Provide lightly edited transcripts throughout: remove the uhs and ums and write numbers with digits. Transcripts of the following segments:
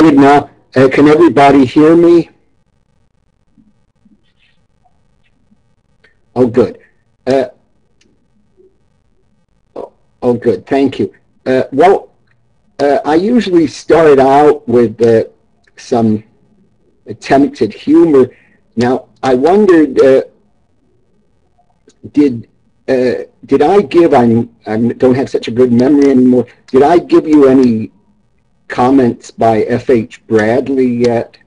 started now. Can everybody hear me? Oh, good. Oh, good. Thank you. I usually start out with some attempted humor. Now, I wondered, did I give? I don't have such a good memory anymore. Did I give you any comments by F.H. Bradley yet?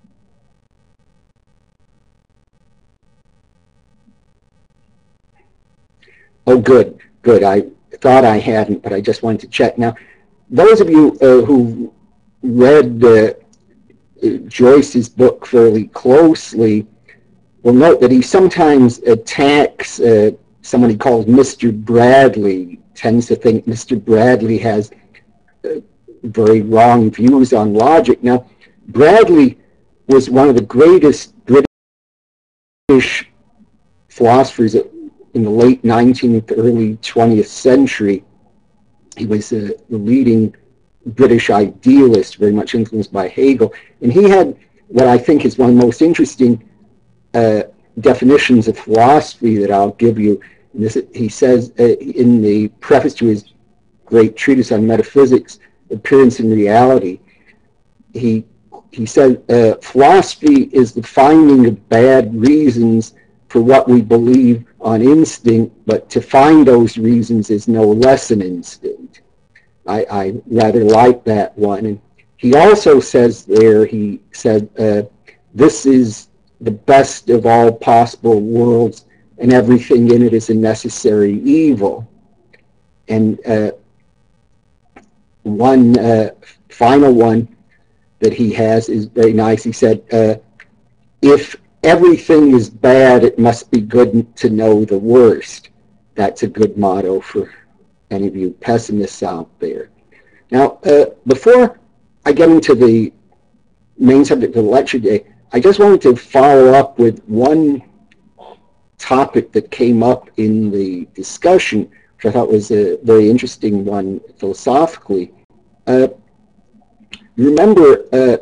Oh, good, good. I thought I hadn't, but I just wanted to check. Now, those of you who read Joyce's book fairly closely will note that he sometimes attacks someone he calls Mr. Bradley, tends to think Mr. Bradley has very wrong views on logic. Now, Bradley was one of the greatest British philosophers in the late 19th, early 20th century. He was the leading British idealist, very much influenced by Hegel. And he had what I think is one of the most interesting definitions of philosophy that I'll give you. He says in the preface to his great treatise on metaphysics, Appearance and Reality, he said, philosophy is the finding of bad reasons for what we believe on instinct, but to find those reasons is no less an instinct. I rather like that one. And he also says there, he said, this is the best of all possible worlds, and everything in it is a necessary evil. And one final one that he has is very nice. He said, if everything is bad, it must be good to know the worst. That's a good motto for any of you pessimists out there. Now, before I get into the main subject of the lecture today, I just wanted to follow up with one topic that came up in the discussion, which I thought was a very interesting one philosophically. Remember,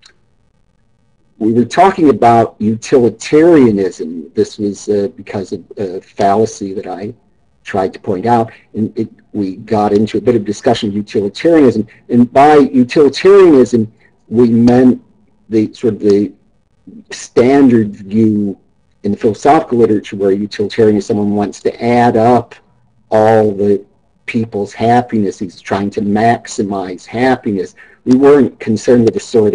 we were talking about utilitarianism. This was because of a fallacy that I tried to point out, and we got into a bit of discussion of utilitarianism. And by utilitarianism, we meant the sort of the standard view in the philosophical literature where utilitarian is someone who wants to add up all the people's happiness. He's trying to maximize happiness. We weren't concerned with the sort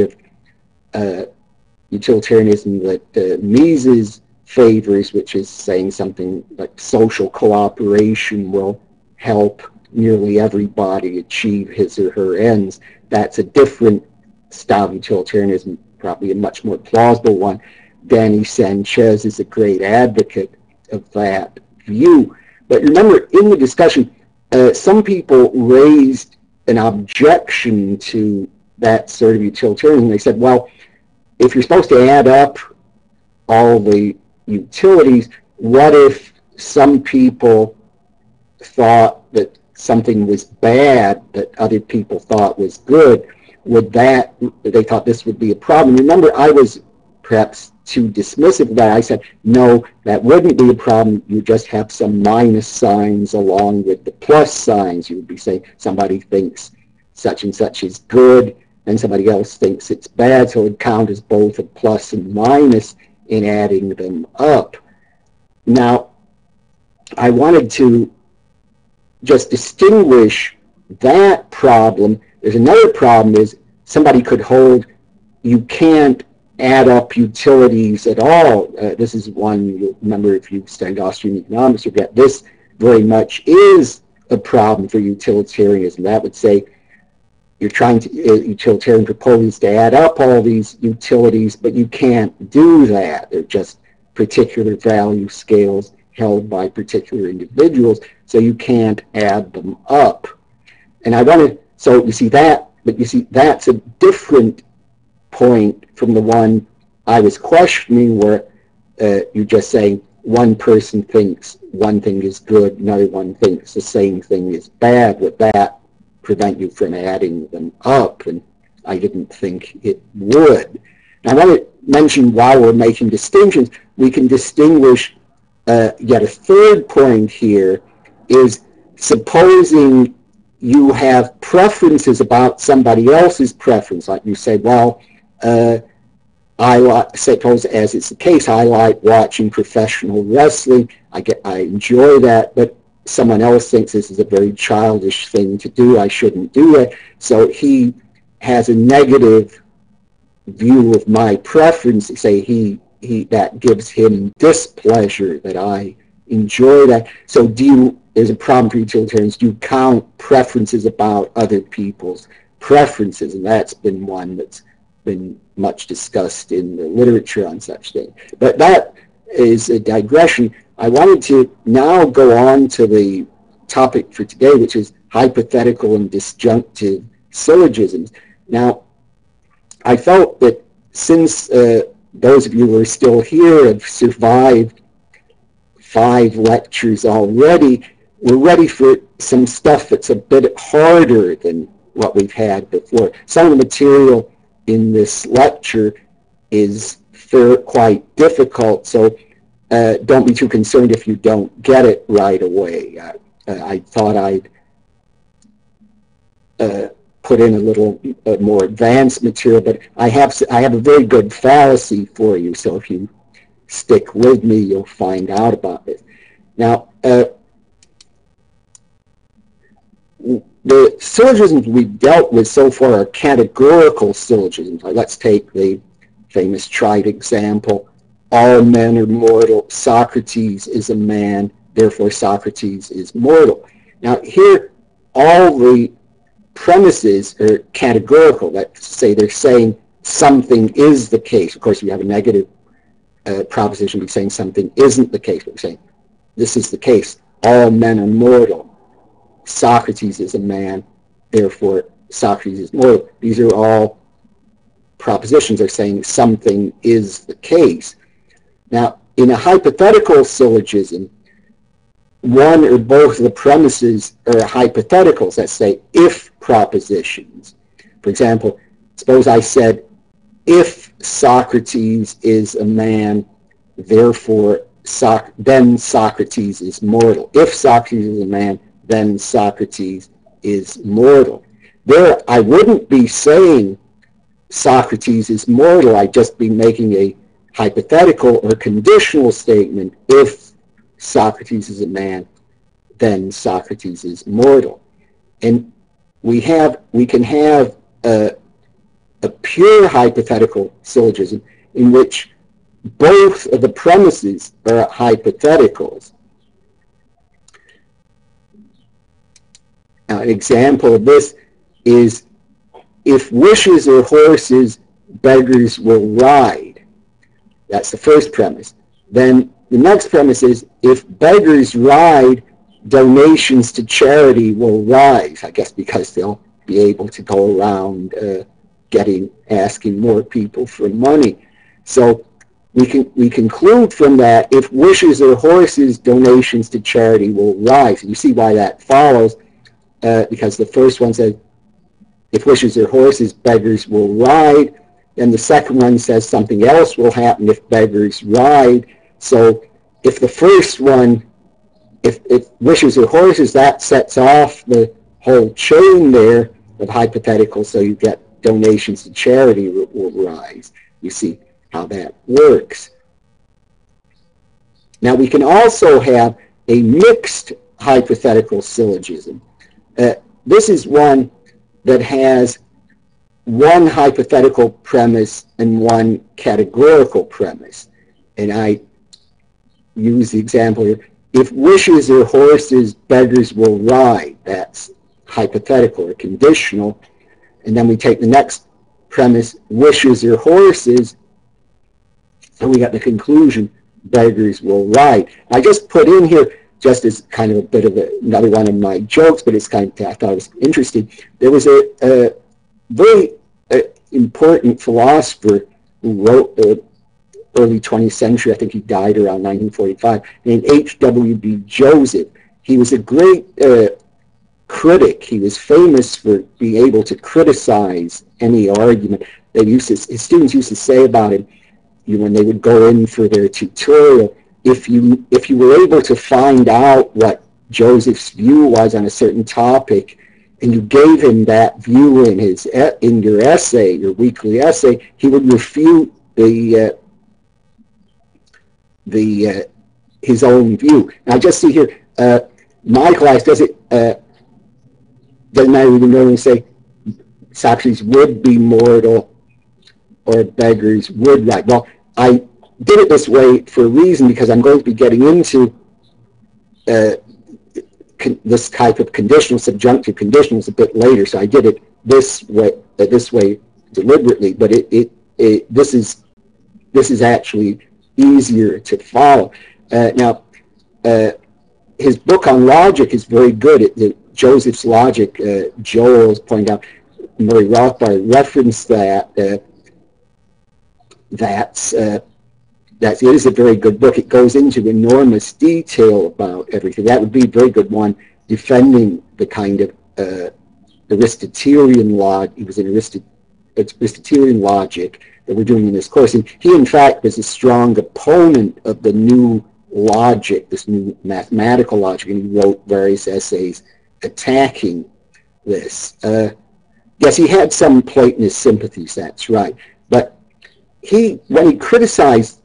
of utilitarianism that Mises favors, which is saying something like social cooperation will help nearly everybody achieve his or her ends. That's a different style of utilitarianism, probably a much more plausible one. Danny Sanchez is a great advocate of that view. But remember, in the discussion, some people raised an objection to that sort of utilitarianism. They said, well, if you're supposed to add up all the utilities, what if some people thought that something was bad that other people thought was good? Would that, they thought this would be a problem. Remember, I was perhaps too dismissive of that. I said, no, that wouldn't be a problem. You just have some minus signs along with the plus signs. You would be saying somebody thinks such and such is good, and somebody else thinks it's bad, so it would count as both a plus and minus in adding them up. Now, I wanted to just distinguish that problem. There's another problem is somebody could hold you can't add up utilities at all. This is one, you'll remember if you studied Austrian economics, you get this very much is a problem for utilitarianism. That would say you're trying to, utilitarian proposes to add up all these utilities, but you can't do that. They're just particular value scales held by particular individuals, so you can't add them up. And I wanted, so you see that, but you see that's a different point from the one I was questioning, where you're just saying one person thinks one thing is good, another one thinks the same thing is bad. Would that prevent you from adding them up? And I didn't think it would. And I want to mention, while we're making distinctions, we can distinguish yet a third point here is supposing you have preferences about somebody else's preference. Like you say, well, I suppose, as it's the case, I like watching professional wrestling. I enjoy that, but someone else thinks this is a very childish thing to do. I shouldn't do it. So he has a negative view of my preference. Say that gives him displeasure that I enjoy that. So there's a problem for utilitarians. Do you count preferences about other people's preferences? And that's been one that's been much discussed in the literature on such things. But that is a digression. I wanted to now go on to the topic for today, which is hypothetical and disjunctive syllogisms. Now, I felt that since those of you who are still here have survived 5 lectures already, we're ready for some stuff that's a bit harder than what we've had before. Some of the material in this lecture is quite difficult, so don't be too concerned if you don't get it right away. I thought I'd put in a little more advanced material, but I have a very good fallacy for you, so if you stick with me, you'll find out about it. Now, the syllogisms we've dealt with so far are categorical syllogisms. Let's take the famous trite example, all men are mortal, Socrates is a man, therefore Socrates is mortal. Now here, all the premises are categorical. Let's say they're saying something is the case. Of course, we have a negative proposition, we're saying something isn't the case. We're saying this is the case, all men are mortal. Socrates is a man, therefore Socrates is mortal. These are all propositions are saying something is the case. Now, in a hypothetical syllogism, one or both of the premises are hypotheticals, let's say if propositions. For example, suppose I said, if Socrates is a man, therefore then Socrates is mortal. If Socrates is a man, then Socrates is mortal. There, I wouldn't be saying Socrates is mortal. I'd just be making a hypothetical or conditional statement. If Socrates is a man, then Socrates is mortal. And we can have a pure hypothetical syllogism in which both of the premises are hypotheticals. Now, an example of this is, if wishes are horses, beggars will ride. That's the first premise. Then the next premise is, if beggars ride, donations to charity will rise. I guess because they'll be able to go around asking more people for money. So we conclude from that, if wishes are horses, donations to charity will rise. And you see why that follows, because the first one says, if wishes are horses, beggars will ride. And the second one says something else will happen if beggars ride. So if the first one, if wishes are horses, that sets off the whole chain there of hypotheticals, so you get donations to charity will rise. You see how that works. Now we can also have a mixed hypothetical syllogism. This is one that has one hypothetical premise and one categorical premise. And I use the example here. If wishes are horses, beggars will ride. That's hypothetical or conditional. And then we take the next premise, wishes are horses, and we got the conclusion, beggars will ride. I just put in here, just as kind of a bit of another one of my jokes, but it's kind of, I thought it was interesting. There was a very important philosopher who wrote the early 20th century, I think he died around 1945, named H.W.B. Joseph. He was a great critic. He was famous for being able to criticize any argument. His students used to say about him, when they would go in for their tutorial, if you were able to find out what Joseph's view was on a certain topic, and you gave him that view in your essay, your weekly essay, he would refute his own view. Now, just see here, my class doesn't matter even though we say Socrates would be mortal or beggars would write. Well, I did it this way for a reason, because I'm going to be getting into this type of conditional, subjunctive conditionals a bit later. So I did it this way deliberately, but this is actually easier to follow. Now, his book on logic is very good. Joseph's Logic, Joel has pointed out, Murray Rothbard referenced that. It is a very good book. It goes into enormous detail about everything. That would be a very good one, defending the kind of Aristotelian logic. He was an Aristotelian logic that we're doing in this course. And he, in fact, was a strong opponent of the new logic, this new mathematical logic, and he wrote various essays attacking this. Yes, he had some Platonist sympathies, that's right. But when he criticized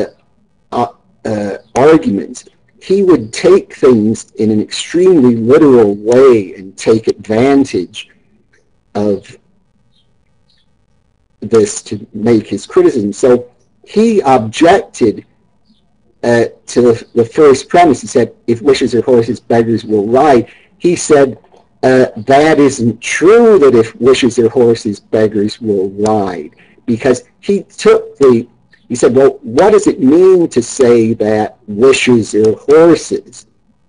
arguments, he would take things in an extremely literal way and take advantage of this to make his criticism. So he objected to the first premise. He said, if wishes are horses, beggars will ride. He said, that isn't true, that if wishes are horses, beggars will ride. Because he said, well, what does it mean to say that wishes are horses?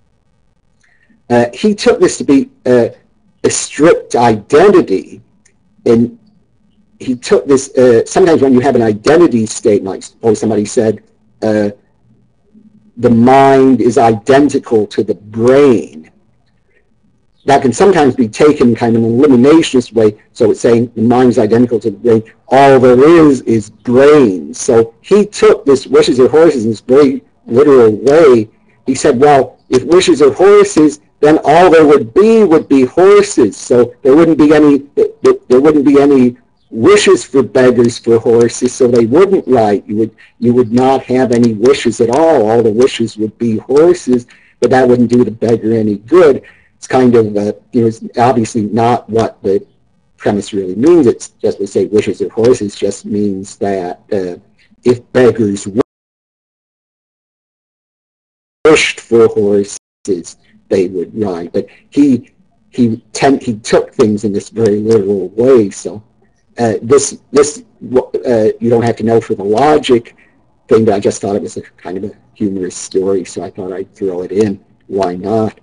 He took this to be a strict identity, and he took this, sometimes when you have an identity statement, like suppose somebody said, the mind is identical to the brain. That can sometimes be taken kind of in an eliminationist way. So it's saying the mind is identical to the brain. All there is brain. So he took this wishes are horses in this very literal way. He said, well, if wishes are horses, then all there would be horses. So there wouldn't be any wishes for beggars for horses, so they wouldn't ride. You would not have any wishes at all. All the wishes would be horses, but that wouldn't do the beggar any good. It's kind of, it's obviously not what the premise really means. It's just to say wishes are horses just means that if beggars wished for horses, they would ride. But he took things in this very literal way. So this you don't have to know for the logic thing, but I just thought it was a kind of a humorous story, so I thought I'd throw it in. Why not?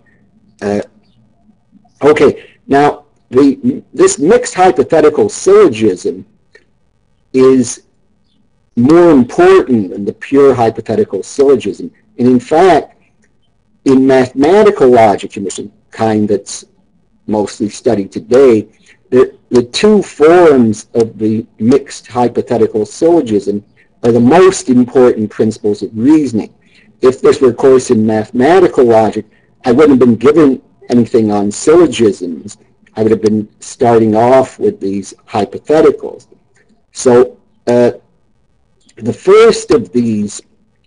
Okay, now this mixed hypothetical syllogism is more important than the pure hypothetical syllogism. And in fact, in mathematical logic, in the kind that's mostly studied today, the two forms of the mixed hypothetical syllogism are the most important principles of reasoning. If this were a course in mathematical logic, I wouldn't have been given anything on syllogisms. I would have been starting off with these hypotheticals. So the first of these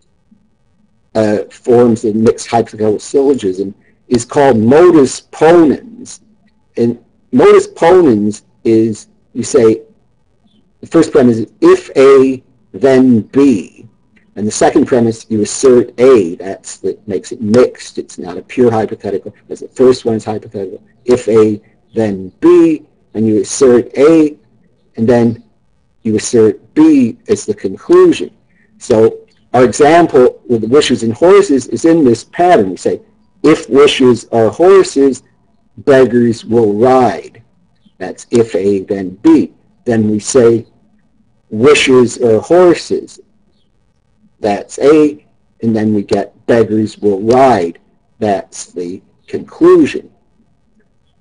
forms of mixed hypothetical syllogism is called modus ponens. And modus ponens is, you say, the first premise is if A, then B. And the second premise, you assert A. That makes it mixed. It's not a pure hypothetical, because the first one is hypothetical. If A, then B. And you assert A, and then you assert B as the conclusion. So our example with the wishes and horses is in this pattern. We say, if wishes are horses, beggars will ride. That's if A, then B. Then we say, wishes are horses. That's A, and then we get beggars will ride. That's the conclusion.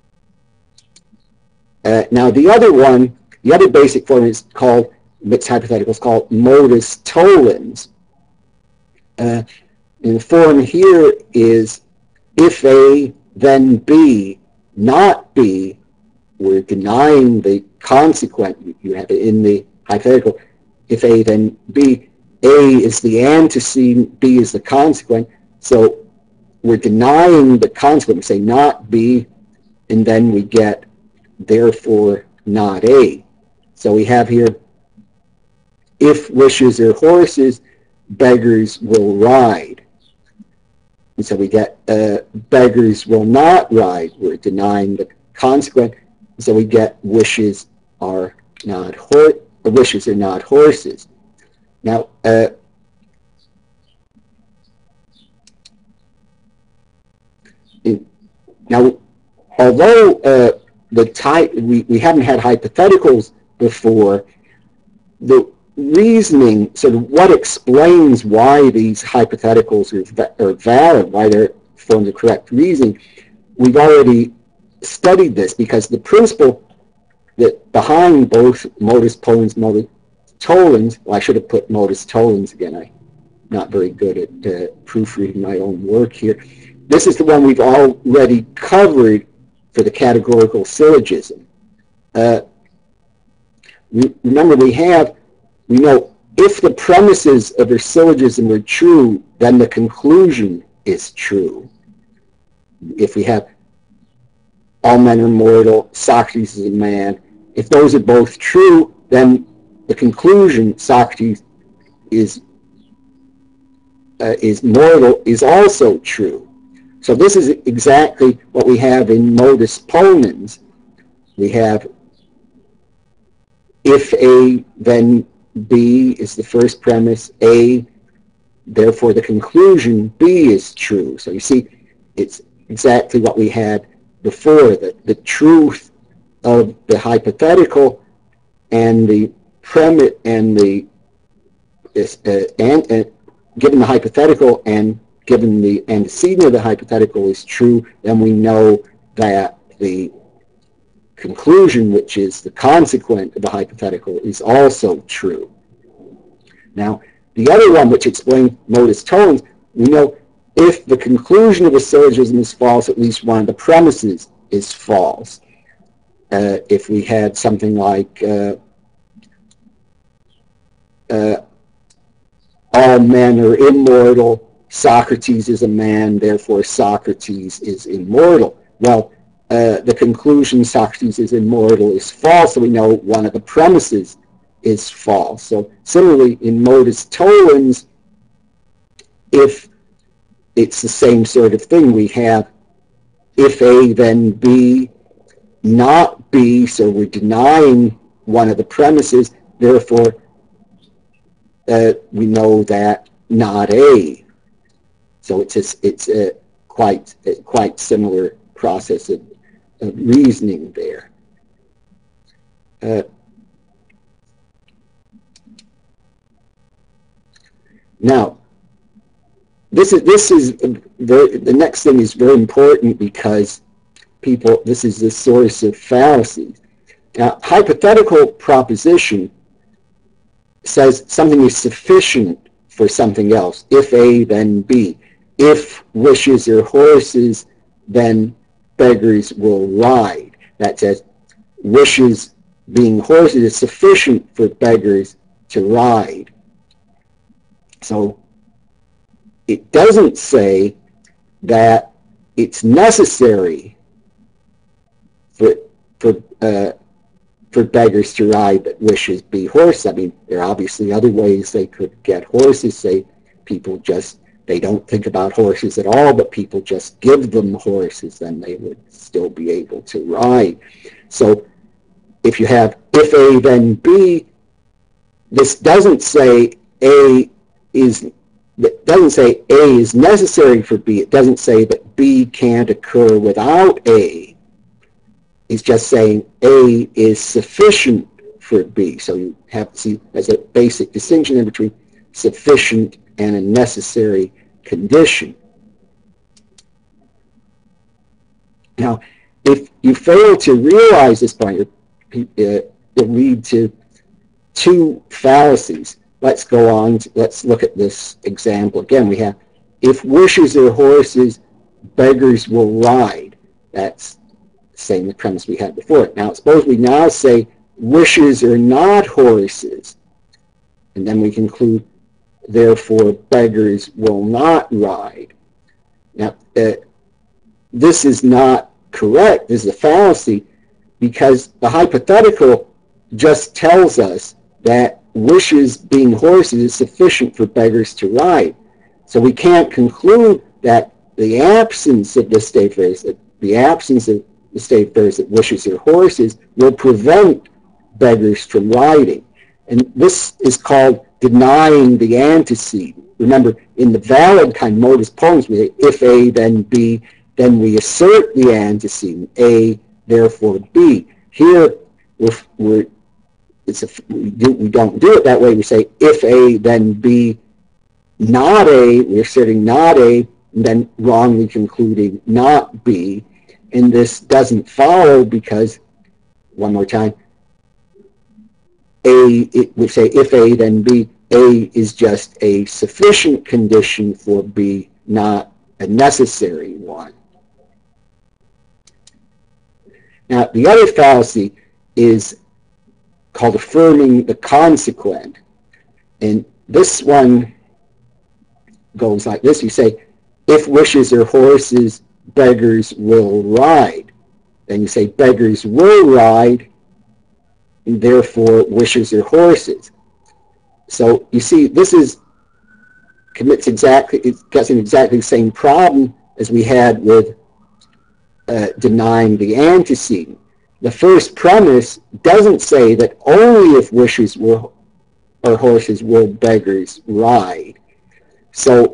Now the other one, the other basic form is called, mixed hypothetical, is called modus tollens. And the form here is if A, then B, not B. We're denying the consequent. You have it in the hypothetical. If A, then B. A is the antecedent, B is the consequent. So we're denying the consequent. We say not B, and then we get therefore not A. So we have here, if wishes are horses, beggars will ride. And so we get beggars will not ride. We're denying the consequent. So we get wishes are not horses. Now, although we haven't had hypotheticals before, the reasoning, sort of what explains why these hypotheticals are valid, why they're forms of correct reasoning, we've already studied this, because the principle that behind both modus ponens, modus tollens, well, I should have put modus tollens again. I'm not very good at proofreading my own work here. This is the one we've already covered for the categorical syllogism. Remember, we know if the premises of a syllogism are true, then the conclusion is true. If we have all men are mortal, Socrates is a man, if those are both true, then the conclusion, Socrates is mortal, is also true. So this is exactly what we have in modus ponens. We have if A, then B is the first premise, A, therefore the conclusion B is true. So you see, it's exactly what we had before, that the truth of the hypothetical and the premise and the given the hypothetical and given the antecedent of the hypothetical is true, then we know that the conclusion, which is the consequent of the hypothetical, is also true. Now, the other one, which explains modus tollens, we know if the conclusion of a syllogism is false, at least one of the premises is false. If we had something like all men are immortal, Socrates is a man, therefore Socrates is immortal. Well, the conclusion Socrates is immortal is false, so we know one of the premises is false. So similarly, in modus tollens, if it's the same sort of thing, we have if A, then B, not B, so we're denying one of the premises, therefore we know that not A. So it's a quite similar process of reasoning there. Now, the next thing is very important, because this is the source of fallacies. Now, hypothetical proposition says something is sufficient for something else. If A, then B. If wishes are horses, then beggars will ride. That says wishes being horses is sufficient for beggars to ride. So it doesn't say that it's necessary for beggars to ride that wishes be horses. I mean, there are obviously other ways they could get horses. Say people they don't think about horses at all, but people just give them horses, then they would still be able to ride. So if you have if A, then B, this doesn't say A is necessary for B. It doesn't say that B can't occur without A. It's just saying A is sufficient for B. So you have to see as a basic distinction in between sufficient and a necessary condition. Now, if you fail to realize this point, it'll lead to two fallacies. Let's go on. Let's look at this example again. We have, if wishes are horses, beggars will ride. That's the same premise we had before. Now, suppose we now say wishes are not horses, and then we conclude, therefore, beggars will not ride. Now, this is not correct. This is a fallacy, because the hypothetical just tells us that wishes being horses is sufficient for beggars to ride. So we can't conclude that the absence of the state phrase, that the absence of the state phrase that wishes are horses will prevent beggars from riding. And this is called denying the antecedent. Remember, in the valid kind modus ponens, we say, if A, then B, then we assert the antecedent, A, therefore B. Here, we don't do it that way. We say, if A, then B, not A. We're asserting not A, and then wrongly concluding not B. And this doesn't follow because, one more time, we say if A, then B. A is just a sufficient condition for B, not a necessary one. Now, the other fallacy is called affirming the consequent. And this one goes like this. You say, if wishes are horses, beggars will ride. Then you say, beggars will ride, and therefore wishes are horses. So you see, this is gets in exactly the same problem as we had with denying the antecedent. The first premise doesn't say that only if wishes are horses will beggars ride. So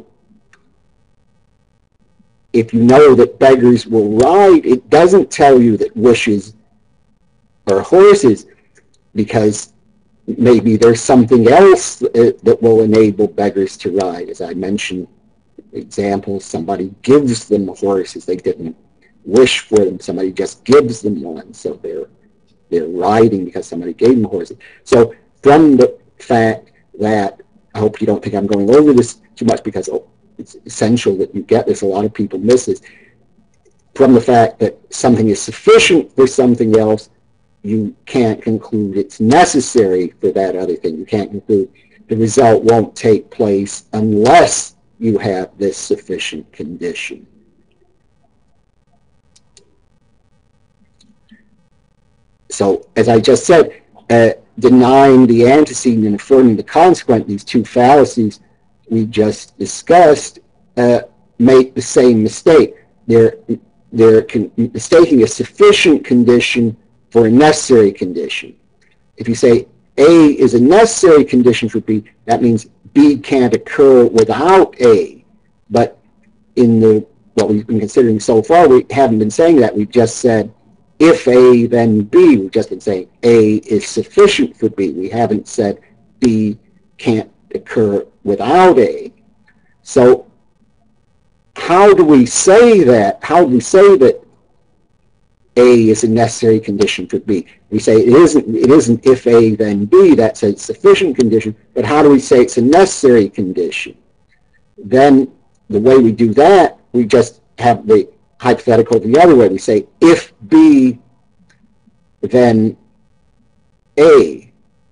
if you know that beggars will ride, it doesn't tell you that wishes are horses, because maybe there's something else that will enable beggars to ride. As I mentioned, examples, somebody gives them horses. They didn't wish for them. Somebody just gives them one. So they're riding because somebody gave them horses. So from the fact that, I hope you don't think I'm going over this too much, because it's essential that you get this. A lot of people miss this. From the fact that something is sufficient for something else, you can't conclude it's necessary for that other thing. You can't conclude the result won't take place unless you have this sufficient condition. So, as I just said, denying the antecedent and affirming the consequent, these two fallacies we just discussed, make the same mistake. They're mistaking a sufficient condition for a necessary condition. If you say A is a necessary condition for B, that means B can't occur without A. But in what we've been considering so far, we haven't been saying that. We've just said if A, then B. We've just been saying A is sufficient for B. We haven't said B can't occur without A. So how do we say that? How do we say that A is a necessary condition for B? We say it isn't if A, then B. That's a sufficient condition. But how do we say it's a necessary condition? Then the way we do that, we just have the hypothetical the other way. We say if B, then A.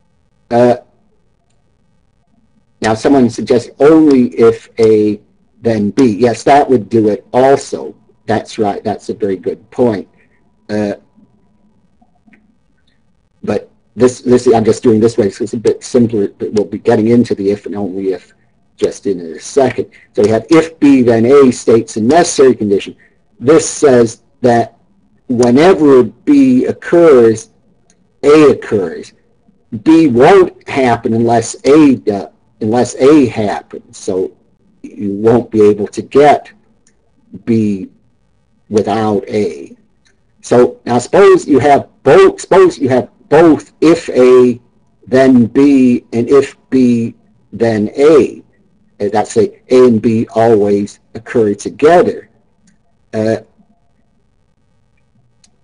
Now someone suggests only if A, then B. Yes, that would do it also. That's right. That's a very good point. But this I'm just doing this way, so it's a bit simpler, but we'll be getting into the if and only if just in a second. So we have if B, then A states a necessary condition. This says that whenever B occurs, A occurs. B won't happen unless A happens. So you won't be able to get B without A. So now suppose you have both if A, then B, and if B, then A. That's say A and B always occur together.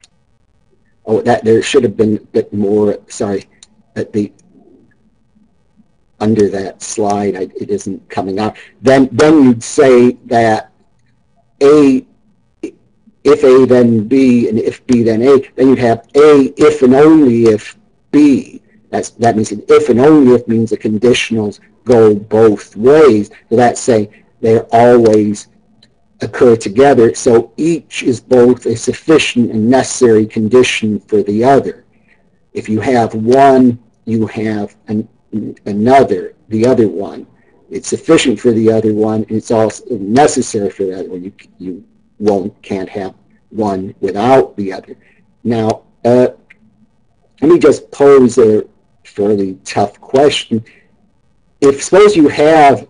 oh, that there should have been a bit more, sorry, at the, under that slide, it isn't coming out. Then you'd say that A, if A then B, and if B then A, then you'd have A if and only if B. That means an if and only if means the conditionals go both ways. So that's saying they always occur together. So each is both a sufficient and necessary condition for the other. If you have one, you have another, the other one. It's sufficient for the other one, and it's also necessary for the other one. You can't have one without the other. Now, let me just pose a fairly tough question. If suppose you have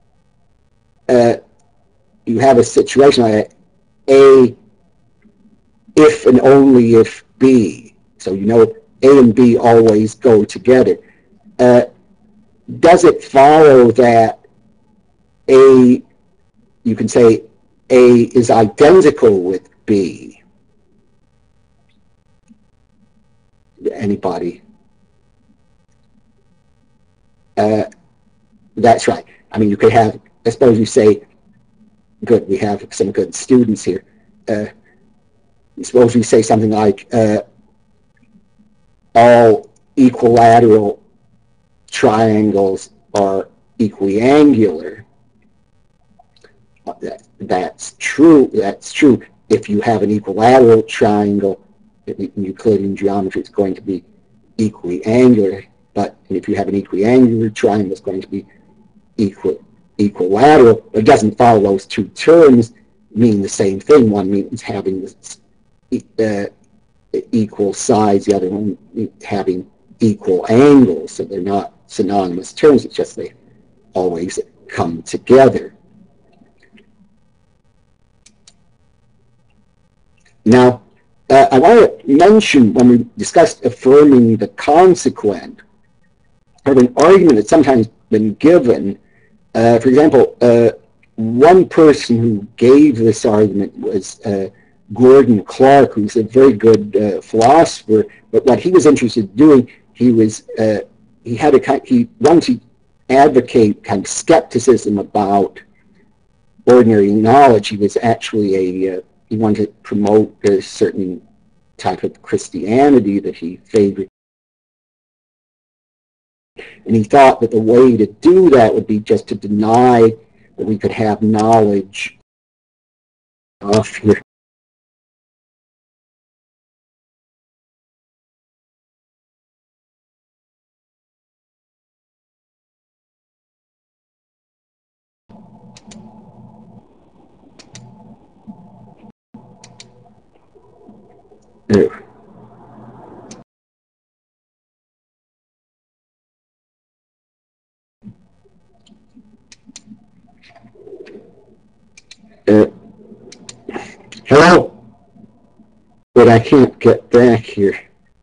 a situation like A if and only if B, so you know A and B always go together. Does it follow that A, you can say A is identical with B? Anybody? That's right. I mean, you could have, I suppose you say, good, we have some good students here. Suppose you say something like all equilateral triangles are equiangular. That's true. That's true. If you have an equilateral triangle in Euclidean geometry, it's going to be equiangular. But if you have an equiangular triangle, it's going to be equilateral. But it doesn't follow those two terms mean the same thing. One means having equal sides, the other one having equal angles. So they're not synonymous terms. It's just they always come together. Now, I want to mention when we discussed affirming the consequent, of an argument that's sometimes been given. For example, one person who gave this argument was Gordon Clark, who's a very good philosopher. But what he was interested in doing, he wanted to advocate kind of skepticism about ordinary knowledge. He was actually he wanted to promote a certain type of Christianity that he favored. And he thought that the way to do that would be just to deny that we could have knowledge off here. Hello? But I can't get back here.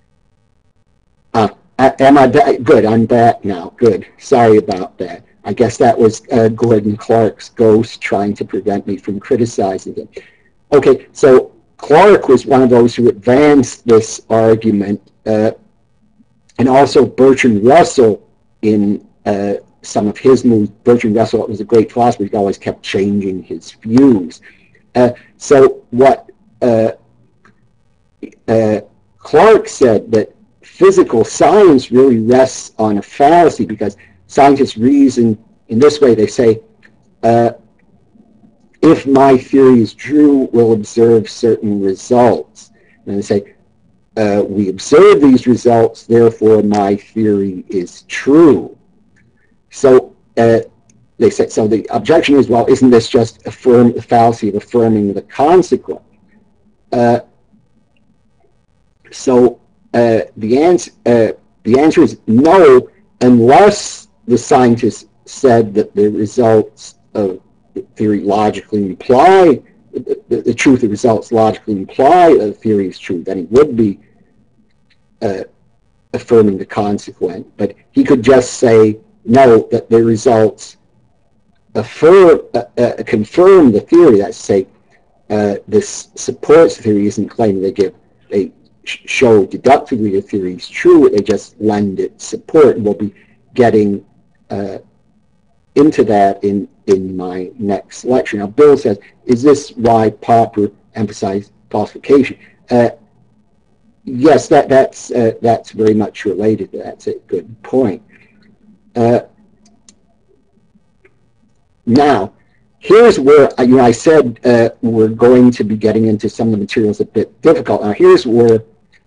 Am I back? Good, I'm back now. Good. Sorry about that. I guess that was Gordon Clark's ghost trying to prevent me from criticizing him. Okay, so Clark was one of those who advanced this argument, and also Bertrand Russell in some of his moves. Bertrand Russell was a great philosopher. He always kept changing his views. So what Clark said, that physical science really rests on a fallacy, because scientists reason in this way. They say, if my theory is true, we'll observe certain results. And they say, we observe these results, therefore my theory is true. So they say, so the objection is, well, isn't this just the fallacy of affirming the consequent? So the answer is no, unless the scientists said that the results of the theory logically imply, the truth of the results logically imply the theory is true, then it would be affirming the consequent. But he could just say, no, that the results confirm the theory. That's say, this supports the theory, isn't claiming they show deductively the theory is true. They just lend it support, and we'll be getting into that in my next lecture. Now, Bill says, is this why Popper emphasized falsification? Yes, that's very much related. That's a good point. Now, here's where I said we're going to be getting into some of the materials a bit difficult. Now, here's where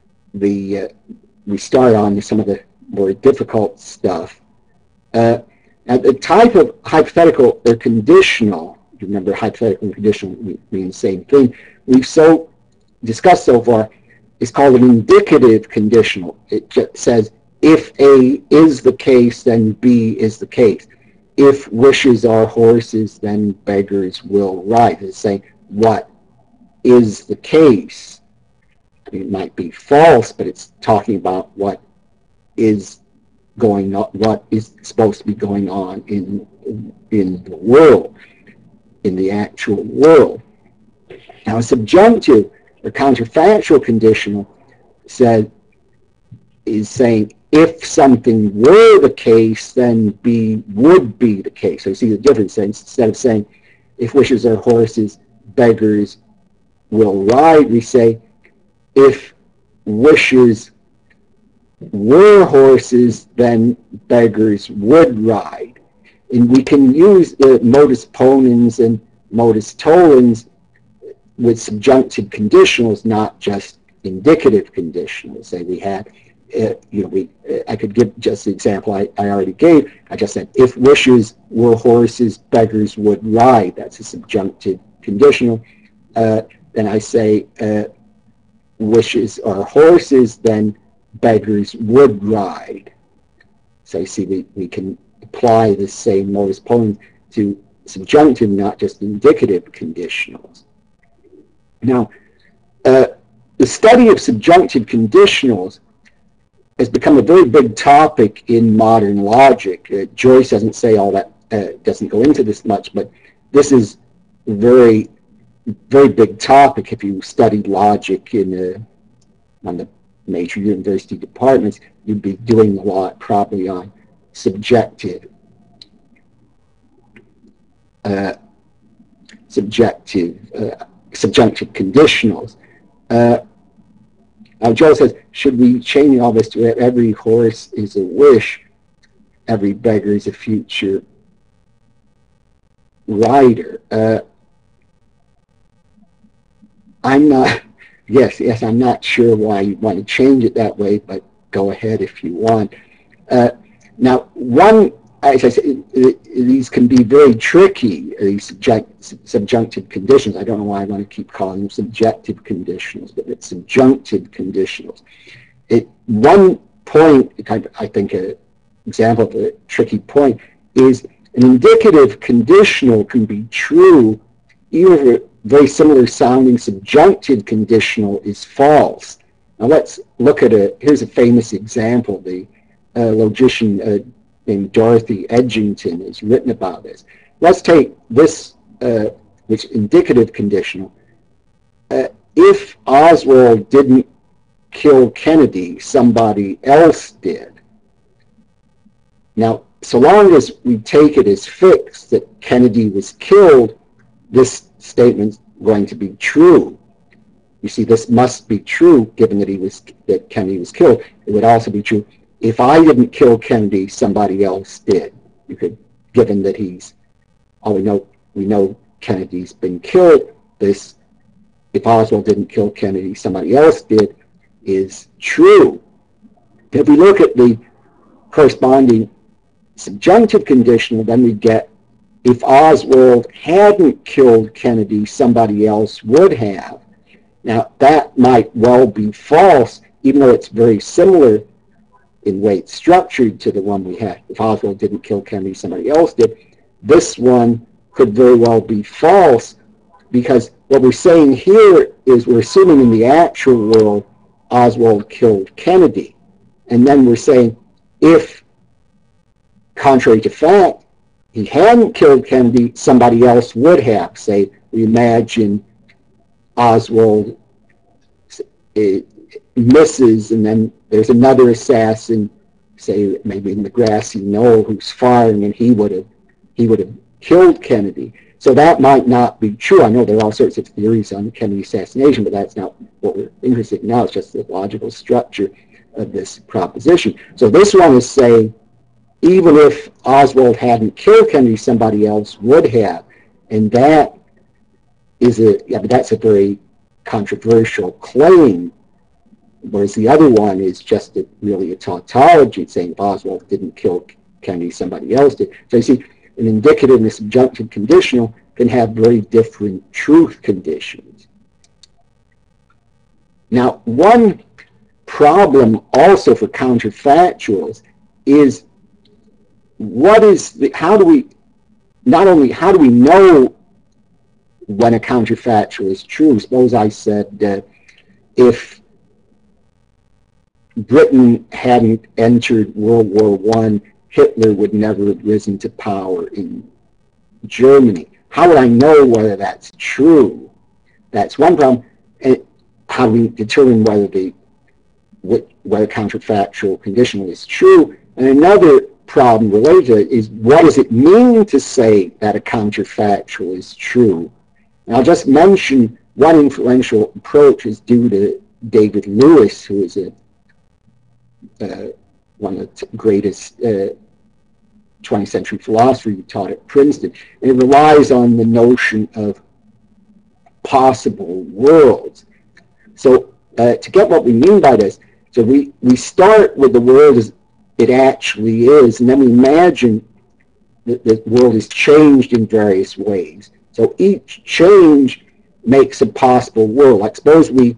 we start on some of the more difficult stuff. Now, the type of hypothetical or conditional, remember hypothetical and conditional mean the same thing, we've discussed so far, is called an indicative conditional. It just says, if A is the case, then B is the case. If wishes are horses, then beggars will ride. It's saying what is the case. I mean, it might be false, but it's talking about what is going on, what is supposed to be going on in the world, in the actual world. Now, a subjunctive or counterfactual conditional is saying if something were the case, then B would be the case. So you see the difference. Instead of saying if wishes are horses, beggars will ride, we say if wishes were horses, then beggars would ride. And we can use the modus ponens and modus tollens with subjunctive conditionals, not just indicative conditionals. Say we had, I could give just the example I already gave. I just said, if wishes were horses, beggars would ride. That's a subjunctive conditional. Then I say, wishes are horses, then beggars would ride. So you see, we can apply the same modus ponens to subjunctive, not just indicative conditionals. Now, the study of subjunctive conditionals has become a very big topic in modern logic. Joyce doesn't say all that, doesn't go into this much, but this is a very, very big topic. If you studied logic on the major university departments, you'd be doing a lot probably on subjunctive conditionals. Now, Joel says, should we change all this to every horse is a wish, every beggar is a future rider? I'm not, yes, I'm not sure why you want to change it that way, but go ahead if you want. Now, as I said, these can be very tricky, these subjunctive conditions. I don't know why I want to keep calling them subjective conditionals, but it's subjunctive conditionals. One point, I think an example of a tricky point, is an indicative conditional can be true even if a very similar sounding subjunctive conditional is false. Now let's look at here's a famous example. The logician named Dorothy Edgington has written about this. Let's take this, which indicative conditional. If Oswald didn't kill Kennedy, somebody else did. Now, so long as we take it as fixed that Kennedy was killed, this statement's going to be true. You see, this must be true given that Kennedy was killed. It would also be true if I didn't kill Kennedy, somebody else did. You could, given that we know Kennedy's been killed, this, if Oswald didn't kill Kennedy, somebody else did, is true. If we look at the corresponding subjunctive conditional, then we get, if Oswald hadn't killed Kennedy, somebody else would have. Now, that might well be false, even though it's very similar in way it's structured to the one we had. If Oswald didn't kill Kennedy, somebody else did. This one could very well be false, because what we're saying here is we're assuming in the actual world Oswald killed Kennedy. And then we're saying if, contrary to fact, he hadn't killed Kennedy, somebody else would have. Say, we imagine Oswald misses, and then there's another assassin, say maybe in the grassy knoll, who's firing, and he would have killed Kennedy. So that might not be true. I know there are all sorts of theories on Kennedy assassination, but that's not what we're interested in now. It's just the logical structure of this proposition. So this one is saying, even if Oswald hadn't killed Kennedy, somebody else would have. And that is that's a very controversial claim, whereas the other one is just really a tautology, saying if Oswald didn't kill Kennedy, somebody else did. So you see, an indicative and a subjunctive conditional can have very different truth conditions. Now, one problem also for counterfactuals is how do we know when a counterfactual is true? Suppose I said if Britain hadn't entered World War I, Hitler would never have risen to power in Germany. How would I know whether that's true? That's one problem. And how do we determine whether counterfactual conditional is true? And another problem related to it is, what does it mean to say that a counterfactual is true? And I'll just mention one influential approach is due to David Lewis, who is one of the greatest 20th century philosophers who taught at Princeton. And it relies on the notion of possible worlds. So to get what we mean by this, so we start with the world as it actually is, and then we imagine that the world is changed in various ways. So each change makes a possible world. Like suppose we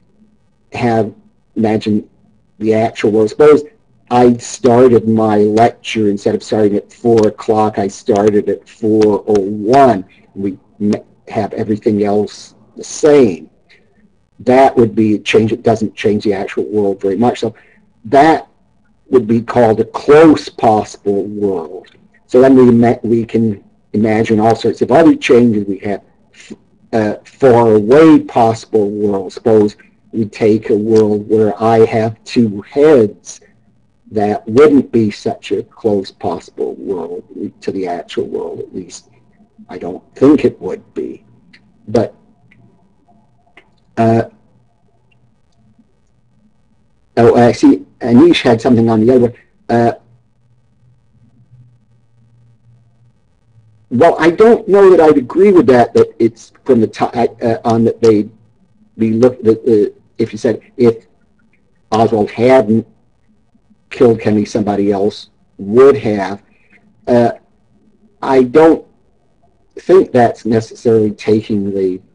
imagine the actual world. Suppose I started my lecture, instead of starting at 4 o'clock, I started at 4:01. We have everything else the same. That would be a change. It doesn't change the actual world very much. So that would be called a close possible world. So then we can imagine all sorts of other changes. We have far away possible worlds. Suppose we take a world where I have 2 heads. That wouldn't be such a close possible world to the actual world, at least I don't think it would be. But I see Anish had something on the other one. Well, I don't know that I'd agree with that it's from the on that they'd be looked at, if you said if Oswald hadn't killed Kennedy, somebody else would have. I don't think that's necessarily taking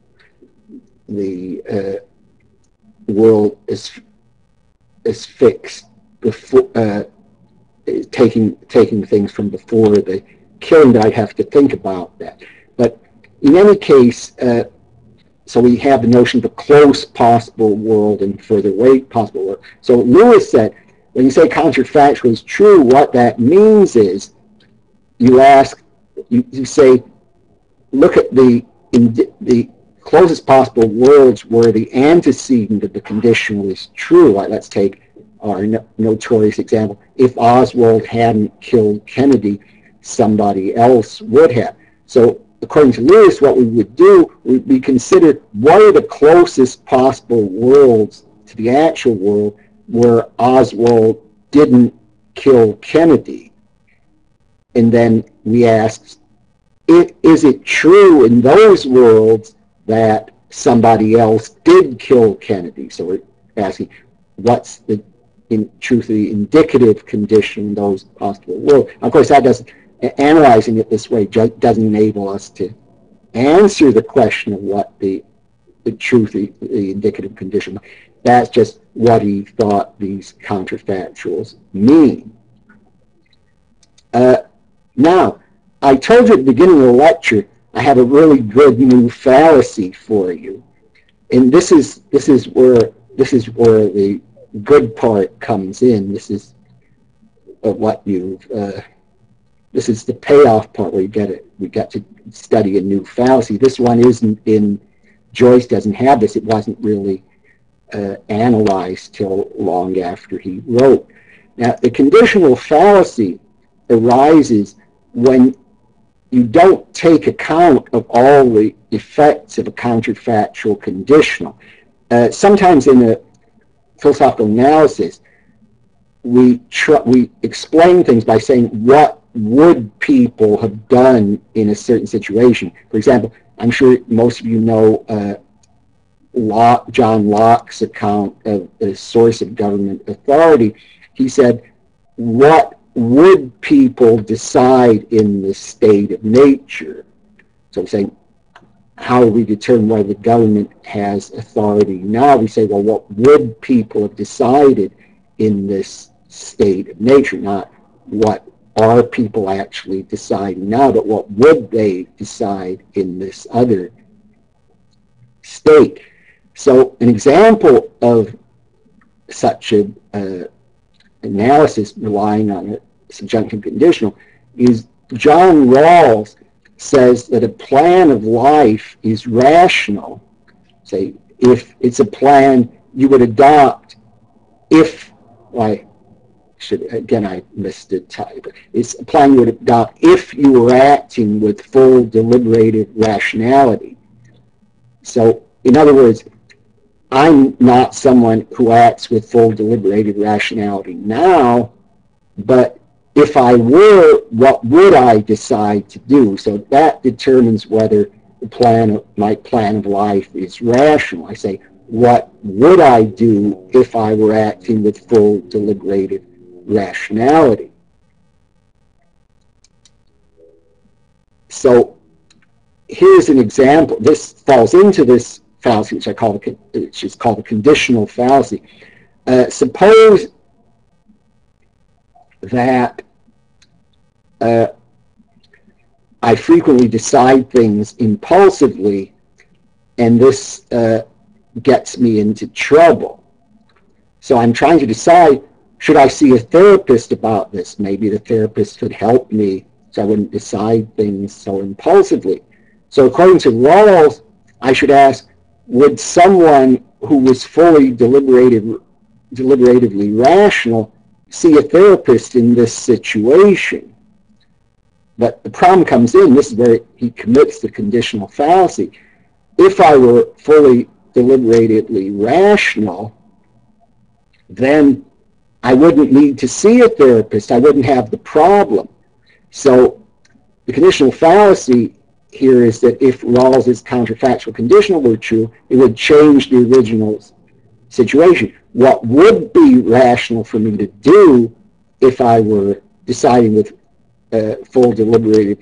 the world as fixed before, taking things from before the killing, that I'd have to think about that. But in any case, so we have the notion of a close possible world and further away possible world. So Lewis said, when you say counterfactual is true, what that means is you say, look at the closest possible worlds where the antecedent of the conditional is true. Like, let's take our notorious example. If Oswald hadn't killed Kennedy, somebody else would have. So according to Lewis, what we would do, we consider what are the closest possible worlds to the actual world where Oswald didn't kill Kennedy. And then we ask, is it true in those worlds that somebody else did kill Kennedy? So we're asking, what's the, in truth, the indicative condition in those possible worlds? Of course, that doesn't, analyzing it this way doesn't enable us to answer the question of what the truth, the indicative condition. That's just what he thought these counterfactuals mean. Now, I told you at the beginning of the lecture, I have a really good new fallacy for you, and this is where the good part comes in. This is what you've. This is the payoff part where you get it. We got to study a new fallacy. This one isn't in. Joyce doesn't have this. It wasn't really analyzed till long after he wrote. Now, the conditional fallacy arises when you don't take account of all the effects of a counterfactual conditional. Sometimes in a philosophical analysis, we explain things by saying what would people have done in a certain situation. For example, I'm sure most of you know John Locke's account of the source of government authority. He said, what would people decide in the state of nature? So I'm saying, how do we determine whether the government has authority now? We say, well, what would people have decided in this state of nature? Not what are people actually deciding now, but what would they decide in this other state? So an example of such an analysis relying on a subjunctive conditional is John Rawls says that a plan of life is rational. Say, if it's a plan you would adopt if, again, I missed the type. It's a plan you would adopt if you were acting with full deliberative rationality. So, in other words, I'm not someone who acts with full deliberative rationality now, but if I were, what would I decide to do? So that determines whether my plan of life is rational. I say, what would I do if I were acting with full deliberative rationality? So here's an example. This falls into this fallacy, which is called a conditional fallacy. Suppose that I frequently decide things impulsively, and this gets me into trouble. So I'm trying to decide, should I see a therapist about this? Maybe the therapist could help me so I wouldn't decide things so impulsively. So according to Rawls, I should ask, would someone who was fully deliberatively rational see a therapist in this situation? But the problem comes in, this is where he commits the conditional fallacy. If I were fully deliberatively rational, then I wouldn't need to see a therapist. I wouldn't have the problem. So the conditional fallacy here is that if Rawls's counterfactual conditional were true, it would change the original situation. What would be rational for me to do if I were deciding with full deliberative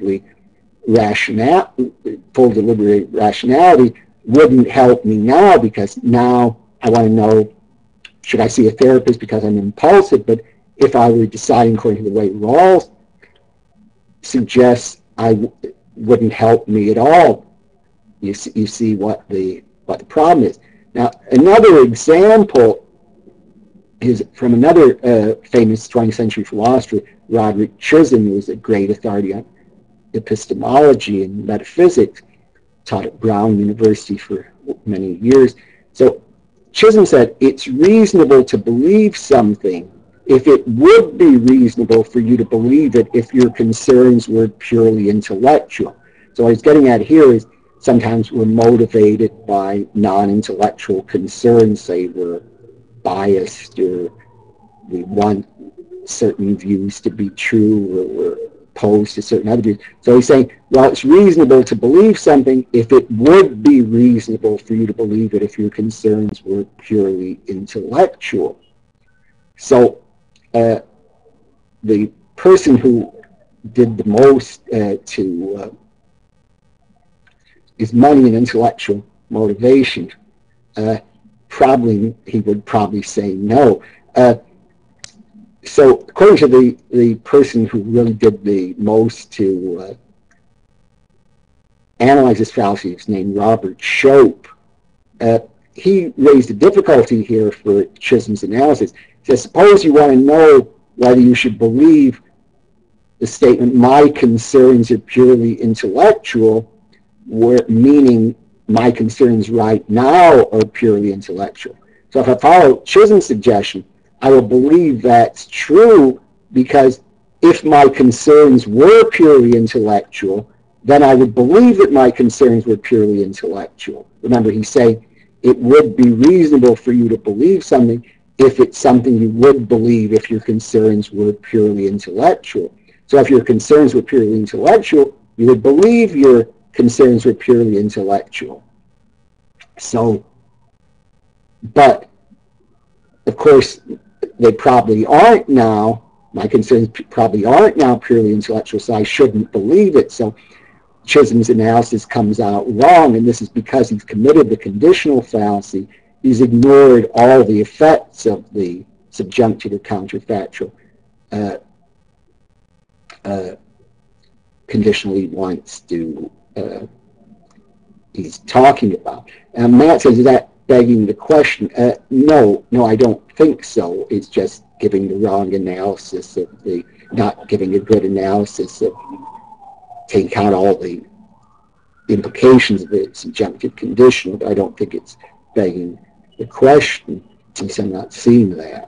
rationality wouldn't help me now, because now I want to know, should I see a therapist because I'm impulsive? But if I were deciding according to the way Rawls suggests, wouldn't help me at all. You see what the problem is. Now, another example is from another famous 20th century philosopher, Roderick Chisholm, who was a great authority on epistemology and metaphysics, taught at Brown University for many years. So Chisholm said, it's reasonable to believe something if it would be reasonable for you to believe it if your concerns were purely intellectual. So what he's getting at here is sometimes we're motivated by non-intellectual concerns, say we're biased or we want certain views to be true or we're opposed to certain other views. So he's saying, well, it's reasonable to believe something if it would be reasonable for you to believe it if your concerns were purely intellectual. So the person who did the most to is money and intellectual motivation, he would probably say no. So according to the person who really did the most to analyze this fallacy, his named Robert Shope, he raised a difficulty here for Chisholm's analysis. He says, suppose you want to know whether you should believe the statement, my concerns are purely intellectual, meaning my concerns right now are purely intellectual. So if I follow Chisholm's suggestion, I will believe that's true, because if my concerns were purely intellectual, then I would believe that my concerns were purely intellectual. Remember, he's saying it would be reasonable for you to believe something if it's something you would believe if your concerns were purely intellectual. So if your concerns were purely intellectual, you would believe your concerns were purely intellectual. So, but of course, they probably aren't now. My concerns probably aren't now purely intellectual, so I shouldn't believe it. So Chisholm's analysis comes out wrong, and this is because he's committed the conditional fallacy. He's ignored all the effects of the subjunctive or counterfactual conditional he wants to, he's talking about. And Matt says, is that begging the question? No, I don't think so. It's just giving the wrong analysis of the, not giving a good analysis of taking account all the implications of the subjunctive conditional, but I don't think it's begging the question, since I'm not seeing that.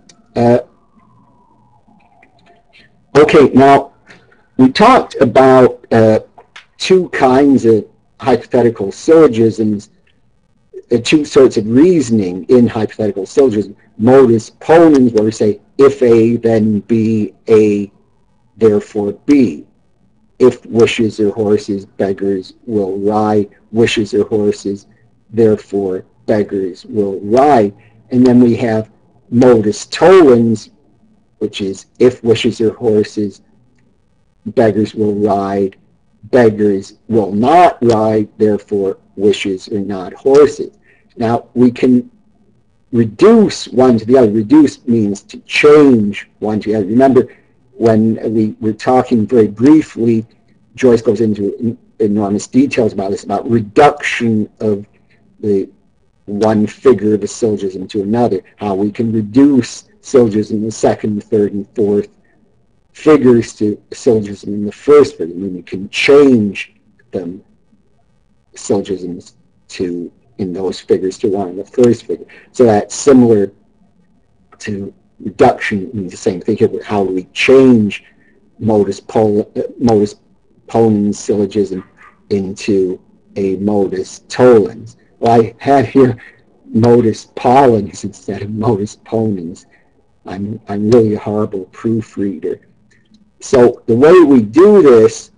Okay, now we talked about two kinds of hypothetical syllogisms, two sorts of reasoning in hypothetical syllogism. Modus ponens, where we say, if A, then B, A, therefore B. If wishes or horses, beggars will ride. Wishes or horses, therefore beggars will ride. And then we have modus tollens, which is if wishes or horses, beggars will ride. Beggars will not ride, therefore wishes are not horses. Now we can reduce one to the other. Reduce means to change one to the other. Remember, when we were talking very briefly, Joyce goes into enormous details about this, about reduction of the one figure of a syllogism to another, how we can reduce syllogism in the second, third, and fourth figures to syllogism in the first figure. I mean, we can change them, syllogisms to, in those figures, to one in the first figure. So that's similar to reduction, means the same thing here, but how do we change modus ponens syllogism into a modus tollens? Well, I have here modus pollens instead of modus ponens. I'm really a horrible proofreader. So the way we do this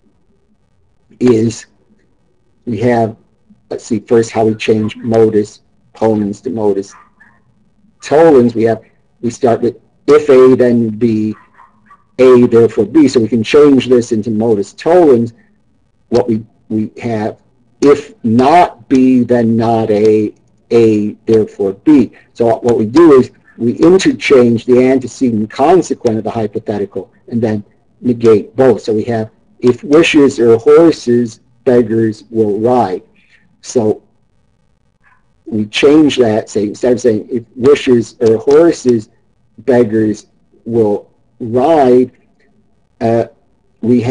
is we have, let's see first how we change modus ponens to modus tollens. We start with if A, then B, A, therefore B. So we can change this into modus tollens. What we have, if not B, then not A, therefore B. So what we do is we interchange the antecedent consequent of the hypothetical and then negate both. So we have, if wishes or horses, beggars will ride. So we change that, say, instead of saying if wishes or horses, beggars will ride, we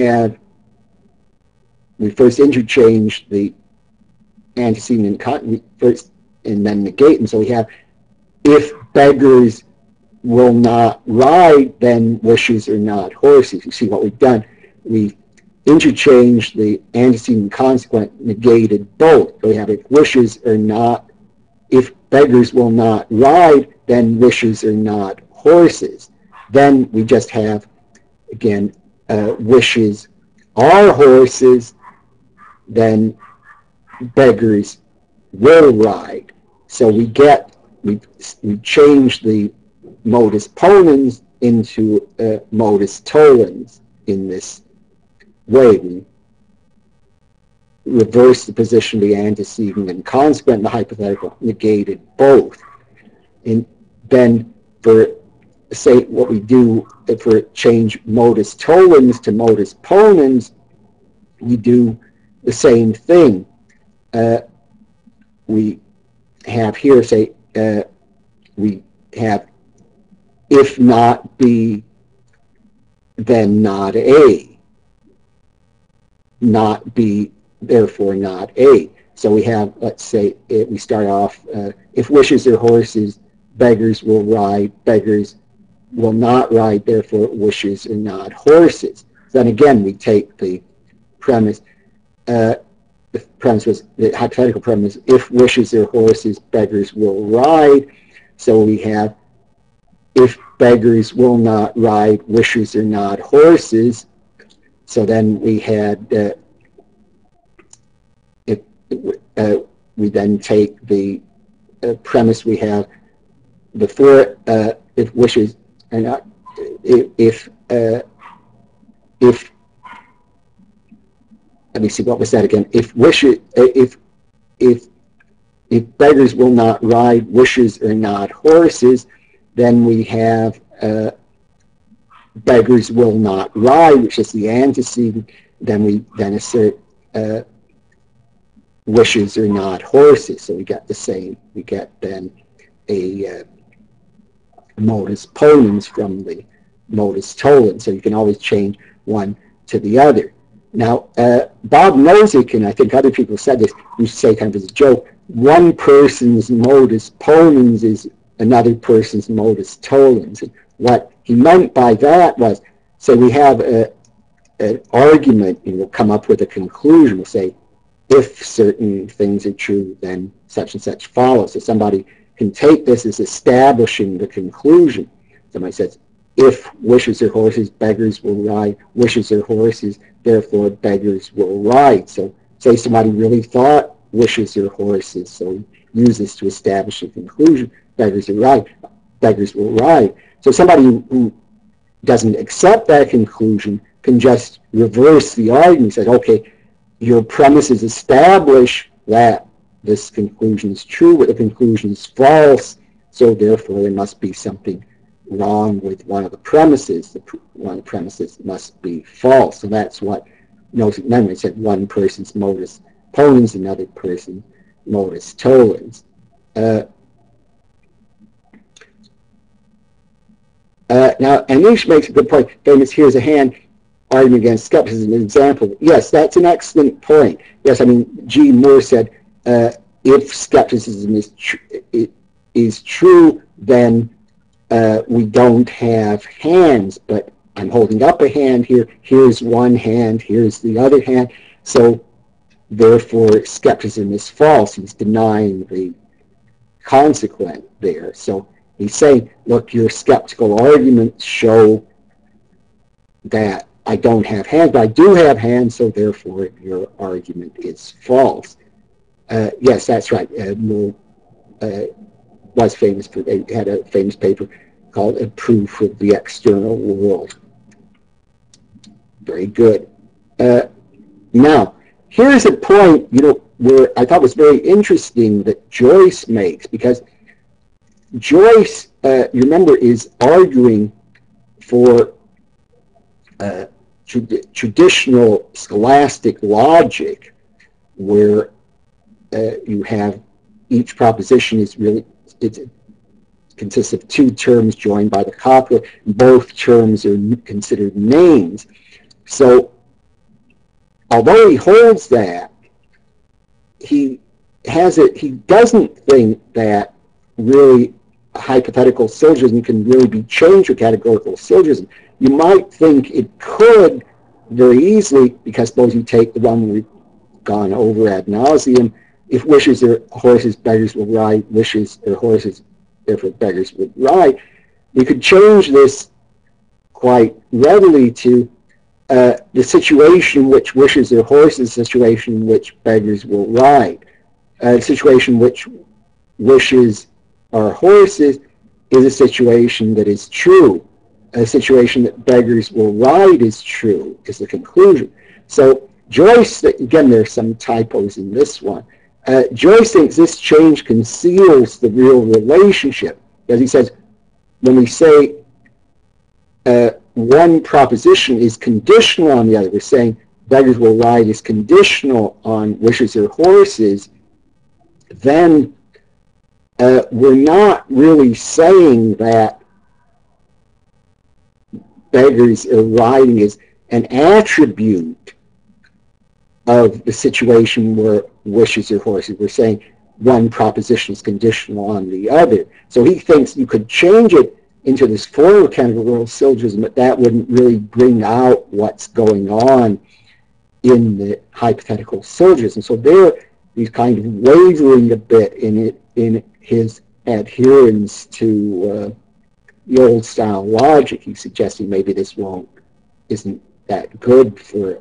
first interchange the antecedent first and then negate them. So we have, if beggars will not ride, then wishes are not horses. You see what we've done? We've interchanged the antecedent consequent, negated both. So we have, if wishes are not, if beggars will not ride, then wishes are not horses. Then we just have, again, wishes are horses, then beggars will ride. So we change the modus ponens into modus tollens in this way. We reverse the position of the antecedent and consequent in the hypothetical, negated both. And then for, say, what we do for change modus tollens to modus ponens, we do the same thing. We have here, say, we have if not B, then not A. Not B, therefore not A. So we have, let's say, we start off, if wishes are horses, beggars will ride, beggars will not ride, therefore wishes are not horses. Then again, we take the premise, the hypothetical premise, if wishes are horses, beggars will ride. So we have, if beggars will not ride, wishes are not horses. So then we had, we then take the premise we have before, if wishes are not, if let me see, what was that again? If wishes, if beggars will not ride, wishes are not horses, then we have beggars will not ride, which is the antecedent. Then we then assert wishes are not horses. So we get the same. We get then a modus ponens from the modus tollens. So you can always change one to the other. Now, Bob Nozick, and I think other people said this, we say kind of as a joke, one person's modus ponens is another person's modus tollens. And what he meant by that was, say we have an argument and we'll come up with a conclusion. We'll say, if certain things are true, then such and such follows. So somebody can take this as establishing the conclusion. Somebody says, if wishes are horses, beggars will ride. Wishes are horses, therefore beggars will ride. So say somebody really thought wishes are horses, so use this to establish a conclusion. Beggars will ride. Beggars will ride. So somebody who doesn't accept that conclusion can just reverse the argument. Say, okay, your premises establish that this conclusion is true, but the conclusion is false, so therefore there must be something wrong with one of the premises. One of the premises must be false. So that's what Nozick meant. It said one person's modus ponens, another person's modus tollens. Now, Anish makes a good point. Famous here's a hand argument against skepticism. An example. Yes, that's an excellent point. Yes, I mean, G. Moore said, if skepticism is true, then we don't have hands. But I'm holding up a hand here. Here's one hand. Here's the other hand. So therefore, skepticism is false. He's denying the consequent there. So he's saying, look, your skeptical arguments show that I don't have hands, but I do have hands, so therefore your argument is false. Yes, that's right. Moore was famous for, they had a famous paper called A Proof of the External World. Very good. Now, here's a point, where I thought was very interesting that Joyce makes, because Joyce, you remember, is arguing for traditional scholastic logic, where you have each proposition is really, it consists of two terms joined by the copula. Both terms are considered names. So although he holds that, he doesn't think that really a hypothetical syllogism can really be changed to a categorical syllogism. You might think it could very easily, because suppose you take the one we've gone over ad nauseum. If wishes are horses, beggars will ride. Wishes are horses, therefore beggars would ride. You could change this quite readily to the situation in which wishes are horses, the situation in which beggars will ride. The situation in which wishes are horses is a situation that is true. A situation that beggars will ride is true, is the conclusion. So Joyce, again, there's some typos in this one. Joyce thinks this change conceals the real relationship. As he says, when we say one proposition is conditional on the other, we're saying beggars will ride is conditional on wishes or horses, then we're not really saying that beggars are riding is an attribute of the situation where wishes are horses. We're saying one proposition is conditional on the other. So he thinks you could change it into this formal categorical syllogism, but that wouldn't really bring out what's going on in the hypothetical syllogism. So there he's kind of wavering a bit in his adherence to the old style logic. He's suggesting maybe this isn't that good for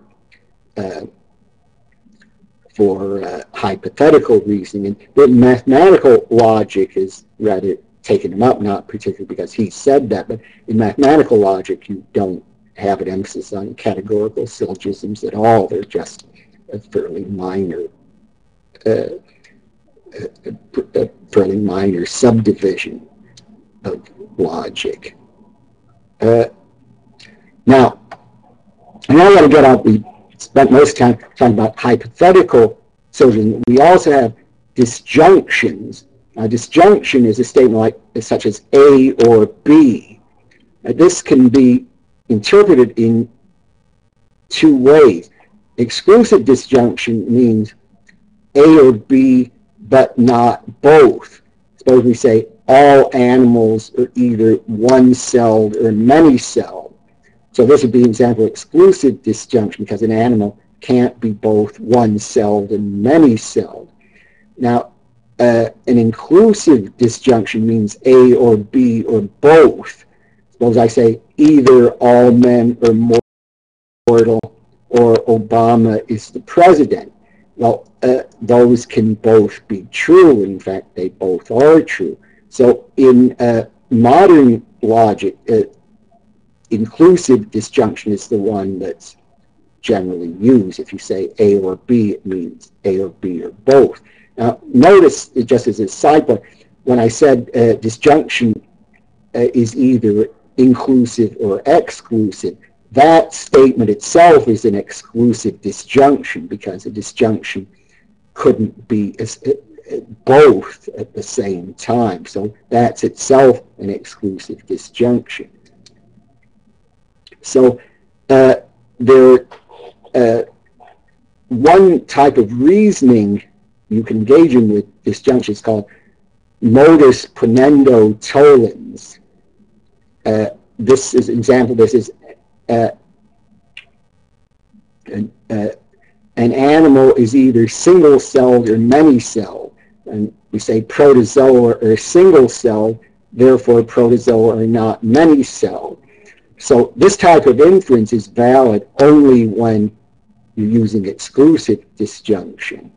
hypothetical reasoning. But mathematical logic is rather taken him up, not particularly because he said that, but in mathematical logic you don't have an emphasis on categorical syllogisms at all. They're just a fairly minor subdivision of logic. Now, and I want to get out, we spent most time talking about hypothetical syllogism. We also have disjunctions. Now, disjunction is a statement such as A or B. Now, this can be interpreted in two ways. Exclusive disjunction means A or B, but not both. Suppose we say all animals are either one-celled or many-celled. So this would be an example of exclusive disjunction, because an animal can't be both one-celled and many-celled. Now, an inclusive disjunction means A or B or both. Suppose I say either all men are mortal or Obama is the president. Well, those can both be true. In fact, they both are true. So in modern logic, inclusive disjunction is the one that's generally used. If you say A or B, it means A or B or both. Now, notice, just as a side point, when I said disjunction is either inclusive or exclusive, that statement itself is an exclusive disjunction, because a disjunction couldn't be both at the same time. So that's itself an exclusive disjunction. So one type of reasoning you can engage in with disjunction is called modus ponendo tollens. This is an example. This is an animal is either single-celled or many-celled. And we say protozoa are single-celled, therefore protozoa are not many-celled. So this type of inference is valid only when you're using exclusive disjunction.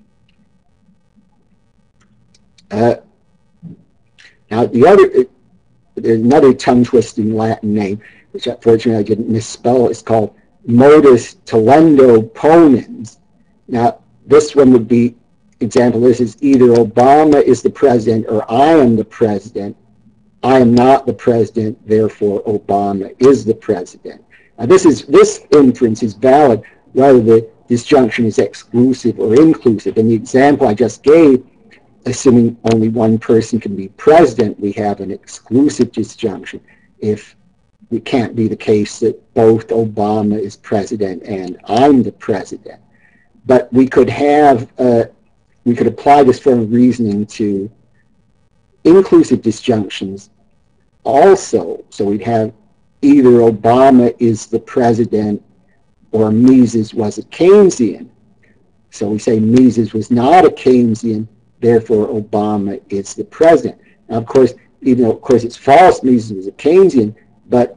Now, there's another tongue-twisting Latin name, which unfortunately I didn't misspell. It's called modus tollendo ponens. Now, this one would be, example, this is either Obama is the president or I am the president. I am not the president, therefore Obama is the president. Now, this inference is valid whether the disjunction is exclusive or inclusive. In the example I just gave, assuming only one person can be president, we have an exclusive disjunction. If it can't be the case that both Obama is president and I'm the president. But we could have, we could apply this form of reasoning to inclusive disjunctions also. So we'd have either Obama is the president or Mises was a Keynesian. So we say Mises was not a Keynesian, therefore Obama is the president. Now, of course, even though, of course, it's false, Mises was a Keynesian, but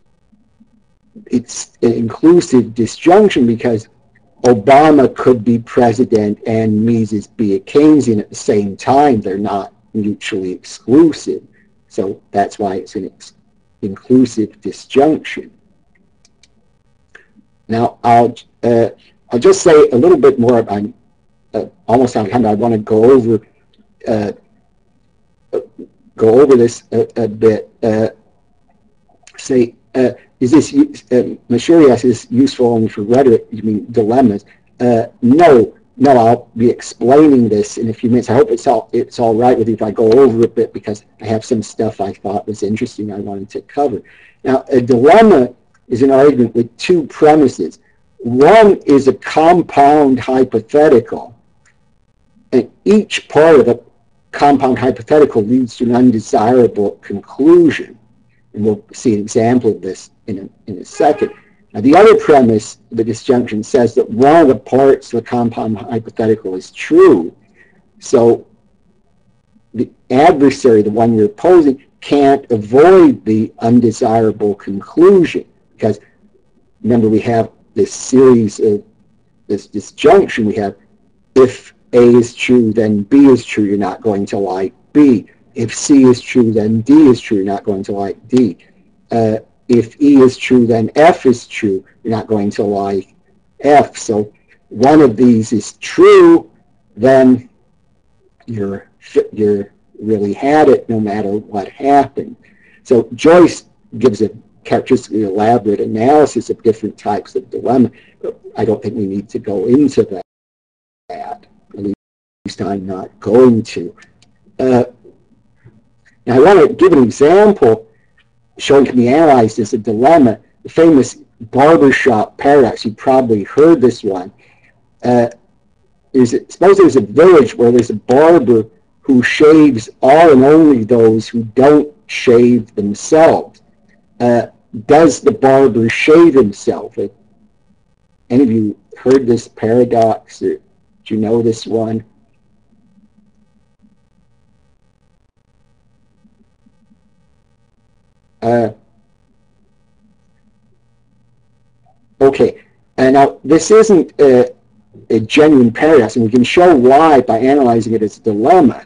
it's an inclusive disjunction because Obama could be president and Mises be a Keynesian at the same time. They're not mutually exclusive. So that's why it's an inclusive disjunction. Now, I'll just say a little bit more. I'm almost out of time. I want to go over this a bit. Is this Mashiri asks, is this useful only for rhetoric? You mean dilemmas? No. I'll be explaining this in a few minutes. I hope it's all right with you if I go over a bit, because I have some stuff I thought was interesting I wanted to cover. Now, a dilemma is an argument with two premises. one is a compound hypothetical, and each part of a compound hypothetical leads to an undesirable conclusion. And we'll see an example of this in a second. Now, the other premise of the disjunction says that one of the parts of the compound hypothetical is true. So the adversary, the one you're opposing, can't avoid the undesirable conclusion. Because remember, we have this series of this disjunction. We have, if A is true, then B is true, you're not going to like B. If C is true, then D is true, you're not going to like D. If E is true, then F is true, you're not going to like F. So one of these is true, then you're really had it no matter what happened. So Joyce gives a characteristically elaborate analysis of different types of dilemma, but I don't think we need to go into that. At least I'm not going to. Now I want to give an example showing can be analyzed as a dilemma. The famous barbershop paradox, you probably heard this one. Suppose there's a village where there's a barber who shaves all and only those who don't shave themselves. Does the barber shave himself? Have any of you heard this paradox, or do you know this one? Okay, and now this isn't a genuine paradox, and we can show why by analyzing it as a dilemma.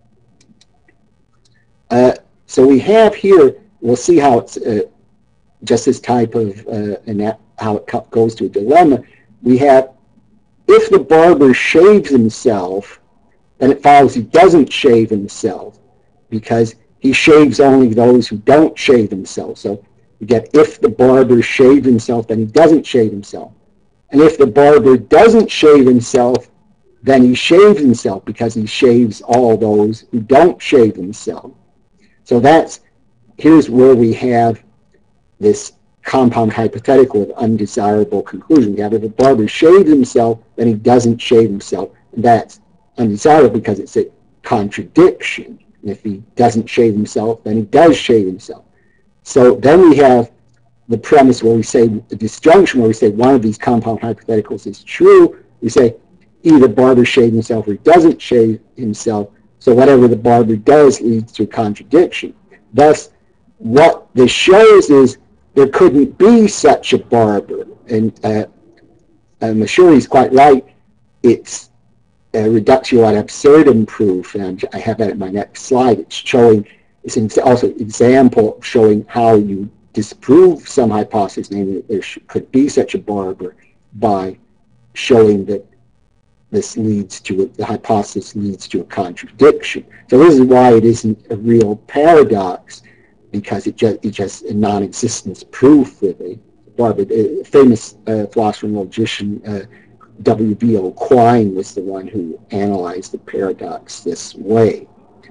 So we have here, we'll see how it's just this type of, how it goes to a dilemma. We have, if the barber shaves himself, then it follows he doesn't shave himself, because he shaves only those who don't shave themselves. So you get, if the barber shaved himself, then he doesn't shave himself. And if the barber doesn't shave himself, then he shaves himself, because he shaves all those who don't shave themselves. So here's where we have this compound hypothetical of undesirable conclusion. We have, if a barber shaves himself, then he doesn't shave himself. And that's undesirable because it's a contradiction. And if he doesn't shave himself, then he does shave himself. So then we have the premise where we say, the disjunction where we say one of these compound hypotheticals is true. We say either barber shaves himself or he doesn't shave himself. So whatever the barber does leads to a contradiction. Thus, what this shows is there couldn't be such a barber. And Mashuri is quite right. It's a reductio ad absurdum proof, and I have that in my next slide. It's also an example showing how you disprove some hypothesis, namely that there could be such a barber, by showing that the hypothesis leads to a contradiction. So this is why it isn't a real paradox, because it's just a non-existence proof with a barber. The famous philosopher and logician W.B.O. Quine was the one who analyzed the paradox this way.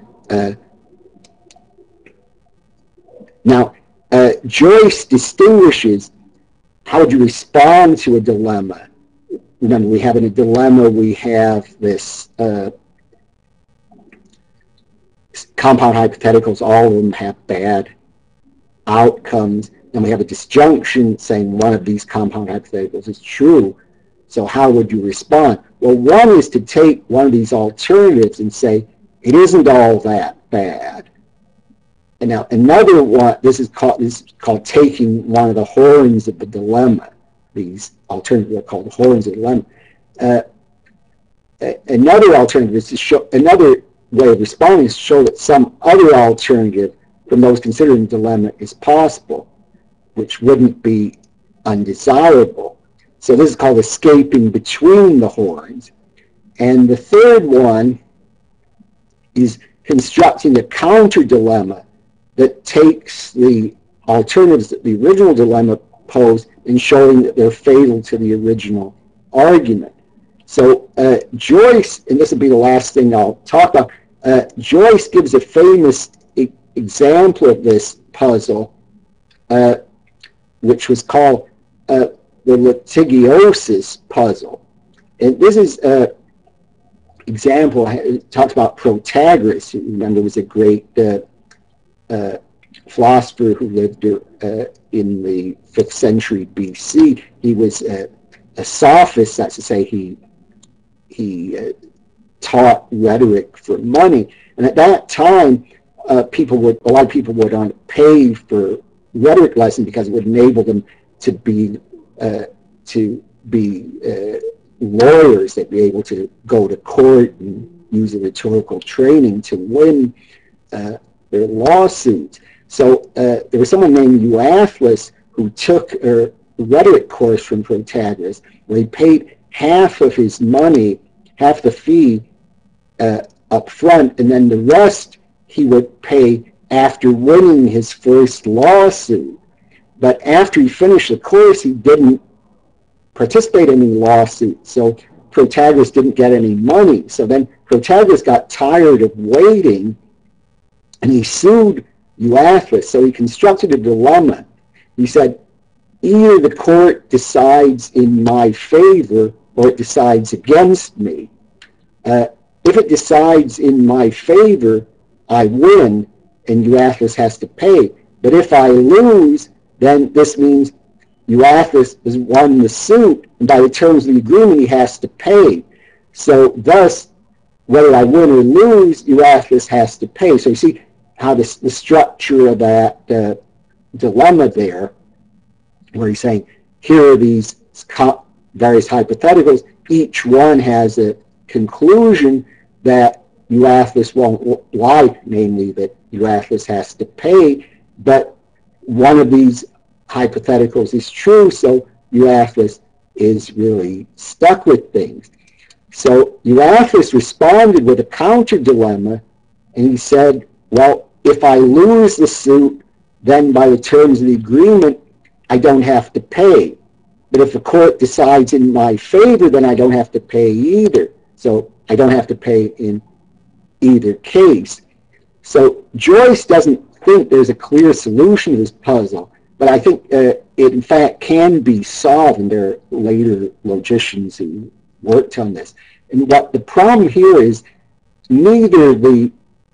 Now, Joyce distinguishes how would you respond to a dilemma. Remember, we have in a dilemma, we have this compound hypotheticals, all of them have bad outcomes. And we have a disjunction saying one of these compound hypotheticals is true. So how would you respond? Well, one is to take one of these alternatives and say, it isn't all that bad. And now another one, this is called taking one of the horns of the dilemma. These alternatives are called the horns of the dilemma. Another alternative is to show, another way of responding is to show that some other alternative from those considered in the dilemma is possible, which wouldn't be undesirable. So this is called escaping between the horns. And the third one is constructing a counter dilemma that takes the alternatives that the original dilemma posed and showing that they're fatal to the original argument. So Joyce, and this will be the last thing I'll talk about, Joyce gives a famous example of this puzzle, which was called the litigiosis puzzle. And this is an example. It talks about Protagoras, who, remember, was a great philosopher who lived in the 5th century BC. He was a sophist, that's to say he taught rhetoric for money. And at that time, a lot of people would pay for rhetoric lessons because it would enable them to be lawyers. They'd be able to go to court and use a rhetorical training to win their lawsuits. So there was someone named Euathlus who took a rhetoric course from Protagoras, where he paid half of his money, half the fee up front, and then the rest he would pay after winning his first lawsuit. But after he finished the course, he didn't participate in any lawsuits, so Protagoras didn't get any money. So then Protagoras got tired of waiting, and he sued Euathlus. So he constructed a dilemma. He said, either the court decides in my favor or it decides against me. If it decides in my favor, I win, and Euathlus has to pay. But if I lose, then this means Euathlus has won the suit, and by the terms of the agreement, he has to pay. So thus, whether I win or lose, Euathlus has to pay. So you see how the structure of that dilemma there, where he's saying, here are these various hypotheticals, each one has a conclusion that Euathlus won't like, namely that Euathlus has to pay, but one of these hypotheticals is true, so Euathlus is really stuck with things. So Euathlus responded with a counter dilemma, and he said, well, if I lose the suit, then by the terms of the agreement, I don't have to pay. But if the court decides in my favor, then I don't have to pay either. So I don't have to pay in either case. So Joyce doesn't think there's a clear solution to this puzzle, but I think it in fact can be solved, and there are later logicians who worked on this. And what the problem here is, neither the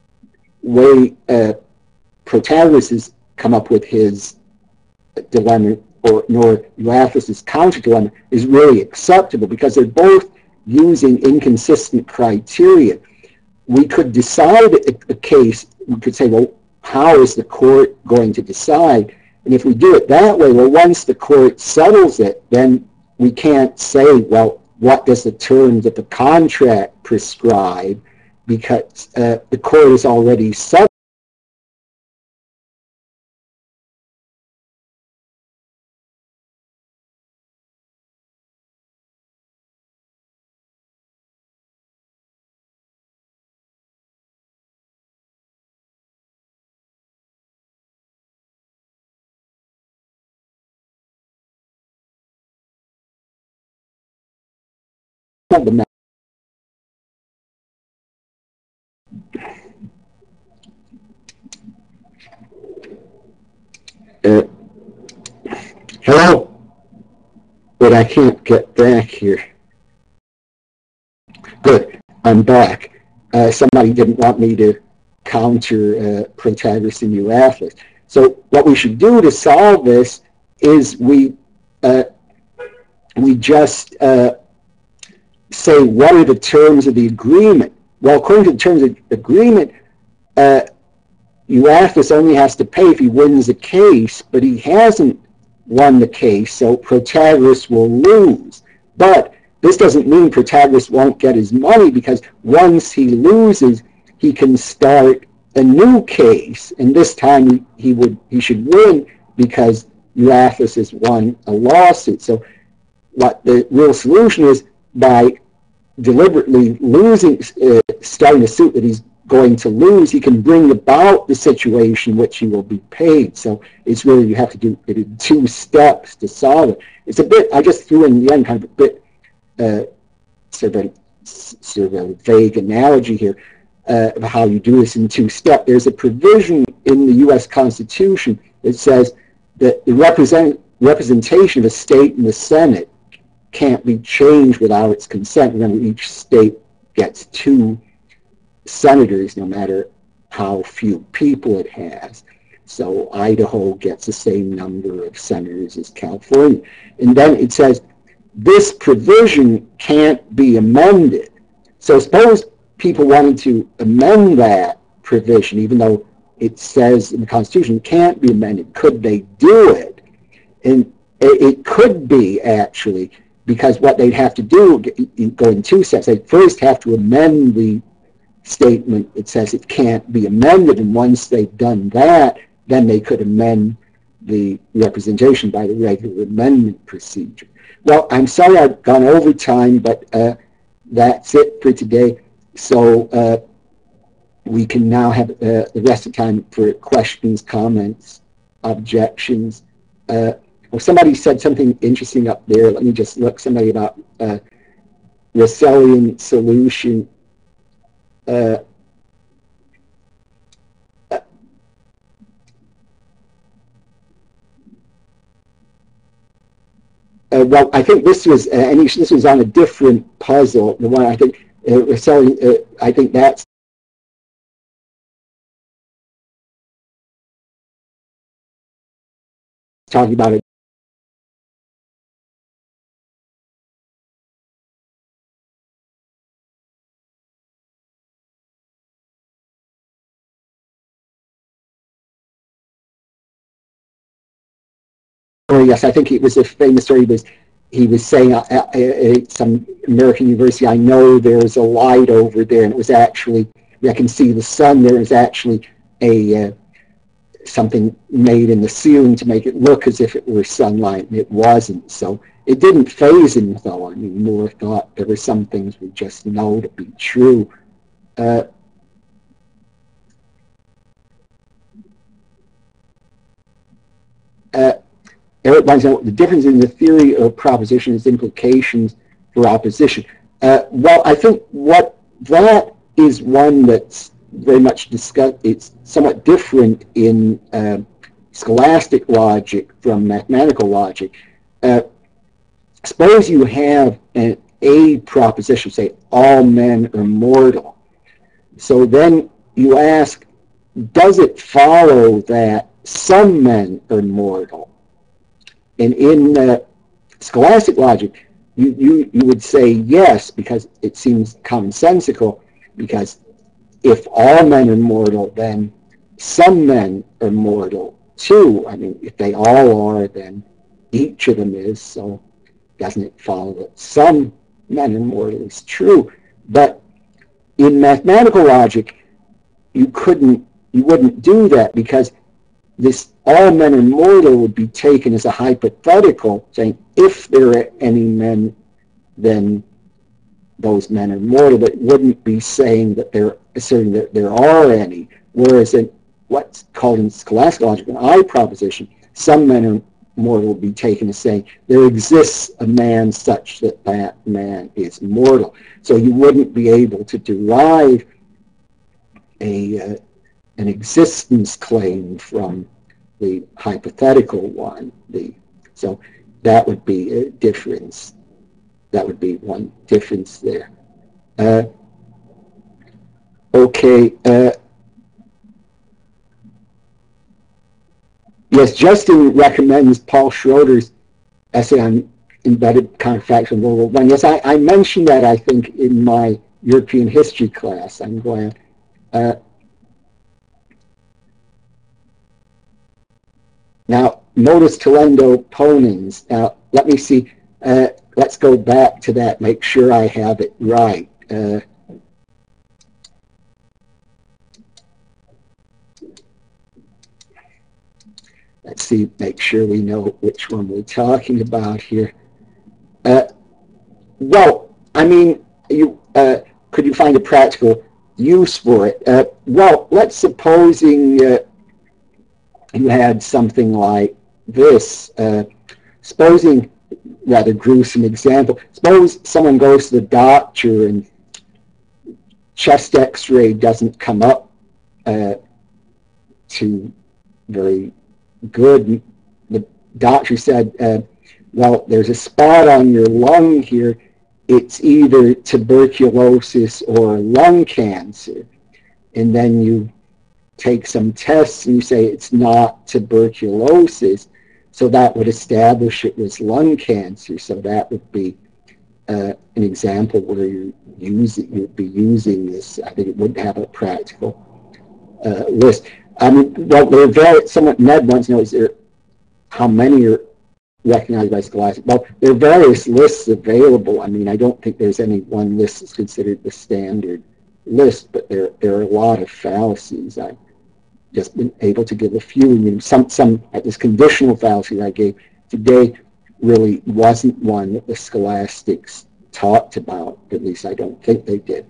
way Protagoras has come up with his dilemma nor Euathlus' counter dilemma is really acceptable, because they're both using inconsistent criteria. We could decide a case, we could say, well, how is the court going to decide? And if we do it that way, well, once the court settles it, then we can't say, well, what does the terms of the contract prescribe? Because the court has already settled. Hello, but I can't get back here. Good, I'm back. Somebody didn't want me to counter Protagoras and Euathlus. So what we should do to solve this is we just say, what are the terms of the agreement? Well, according to the terms of the agreement, Euathlus only has to pay if he wins the case, but he hasn't won the case, so Protagoras will lose. But this doesn't mean Protagoras won't get his money, because once he loses, he can start a new case, and this time he should win because Euathlus has won a lawsuit. So what the real solution is, by deliberately losing, starting a suit that he's going to lose, he can bring about the situation in which he will be paid. So it's really, you have to do it in 2 steps to solve it. It's a bit, I just threw in the end kind of a bit sort of a vague analogy here of how you do this in 2 steps. There's a provision in the U.S. Constitution that says that the representation of a state in the Senate can't be changed without its consent. Remember, each state gets 2 senators, no matter how few people it has. So Idaho gets the same number of senators as California. And then it says, this provision can't be amended. So suppose people wanted to amend that provision, even though it says in the Constitution it can't be amended. Could they do it? And it could be, actually, because what they'd have to do, go in 2 steps. They'd first have to amend the statement that says it can't be amended, and once they've done that, then they could amend the representation by the regular amendment procedure. Well, I'm sorry I've gone over time, but that's it for today. So we can now have the rest of the time for questions, comments, objections. Well, somebody said something interesting up there. Let me just look. Somebody about Russellian solution. Well, I think this was this was on a different puzzle. The one I think Russellian. I think that's talking about it. Yes, I think it was a famous story. He was saying at some American university, I know there's a light over there, and it was actually, I can see the sun there. It was actually a something made in the ceiling to make it look as if it were sunlight, and it wasn't. So it didn't faze him, though. I mean, Moore thought there were some things we just know to be true. Eric wants to know the difference in the theory of proposition is implications for opposition. Well, I think what that is one that's very much discussed. It's somewhat different in scholastic logic from mathematical logic. Suppose you have an A proposition, say all men are mortal. So then you ask, does it follow that some men are mortal? And in scholastic logic, you would say yes, because it seems commonsensical, because if all men are mortal, then some men are mortal too. I mean, if they all are, then each of them is, so doesn't it follow that some men are mortal is true? But in mathematical logic, you wouldn't do that, because this all men are mortal would be taken as a hypothetical, saying if there are any men, then those men are mortal, but it wouldn't be saying that they're asserting that there are any. Whereas in what's called in scholastic logic an I proposition, some men are mortal would be taken as saying there exists a man such that that man is mortal. So you wouldn't be able to derive an existence claim from the hypothetical one. So that would be a difference. That would be one difference there. Okay. Yes, Justin recommends Paul Schroeder's essay on embedded counterfactual in World War I. Yes, I mentioned that, I think, in my European history class. I'm glad. Now, modus tollendo ponens. Now, let me see. Let's go back to that, make sure I have it right. Let's see, make sure we know which one we're talking about here. Well, I mean, could you find a practical use for it? Well, let's supposing you had something like this. Supposing, rather gruesome example, suppose someone goes to the doctor and chest x-ray doesn't come up to very good. The doctor said, well, there's a spot on your lung here. It's either tuberculosis or lung cancer. And then you take some tests and you say it's not tuberculosis. So that would establish it was lung cancer. So that would be an example where you'd be using this. I think it would have a practical list. I mean, well, they're very, somewhat, Ned wants to know, is there, how many are recognized by Scholastic? Well, there are various lists available. I mean, I don't think there's any one list that's considered the standard list, but there are a lot of fallacies. I've just been able to give a few. I mean, some this conditional fallacy I gave today really wasn't one that the Scholastics talked about. At least I don't think they did.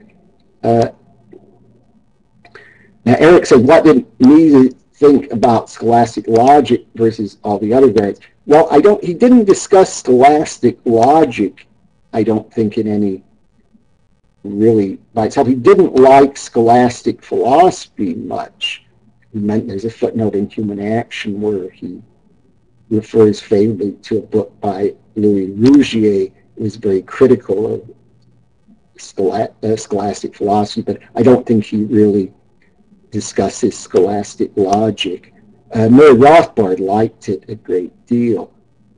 Now, Eric said, what did Mises think about scholastic logic versus all the other variants? Well, he didn't discuss scholastic logic, I don't think, in any really by itself. He didn't like scholastic philosophy much. There's a footnote in Human Action where he refers favorably to a book by Louis Rougier, who was very critical of scholastic philosophy, but I don't think he really discusses scholastic logic. Murray Rothbard liked it a great deal.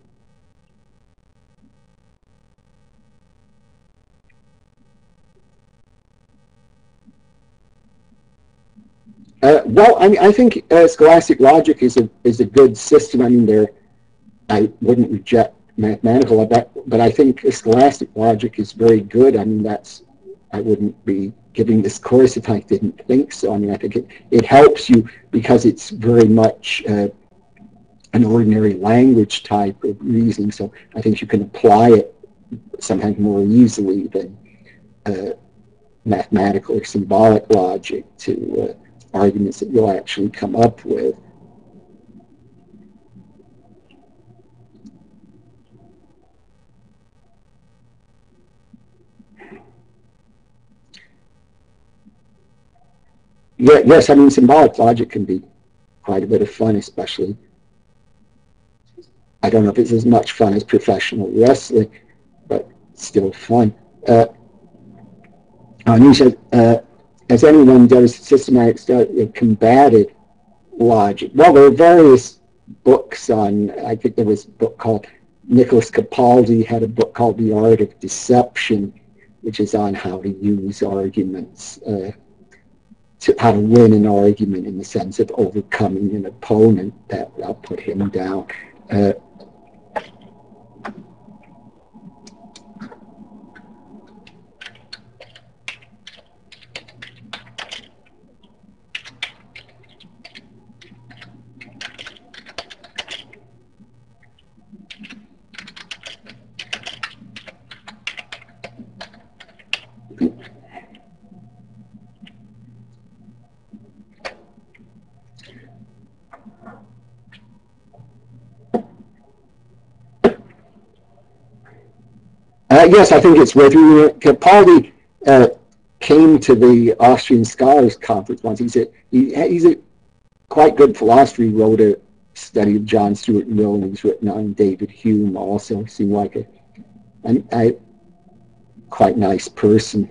Well, I think scholastic logic is a good system. I mean, I wouldn't reject mathematical, but I think scholastic logic is very good. I mean, I wouldn't be giving this course if I didn't think so. I mean, I think it helps you because it's very much an ordinary language type of reasoning. So I think you can apply it sometimes more easily than mathematical or symbolic logic to arguments that you'll actually come up with. Yeah, yes, I mean, symbolic logic can be quite a bit of fun, especially. I don't know if it's as much fun as professional wrestling, but still fun. You said, as anyone does, systematic study of combated logic. Well, there are various books on, I think there was a book called, Nicholas Capaldi had a book called The Art of Deception, which is on how to use arguments, how to win an argument in the sense of overcoming an opponent. That I'll put him down. Yes, I think it's worth reading. Capaldi came to the Austrian Scholars Conference once. He's a quite good philosopher. He wrote a study of John Stuart Mill, and he's written on David Hume also. Seemed like a quite nice person.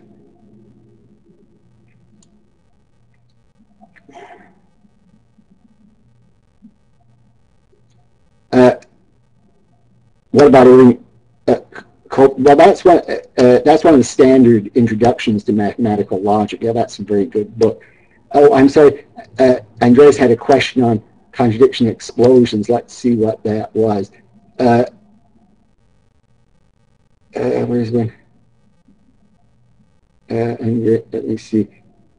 What about Irving? Well, that's one of the standard introductions to mathematical logic. Yeah, that's a very good book. Oh, I'm sorry. Andreas had a question on contradiction explosions. Let's see what that was. Where's one? Let me see.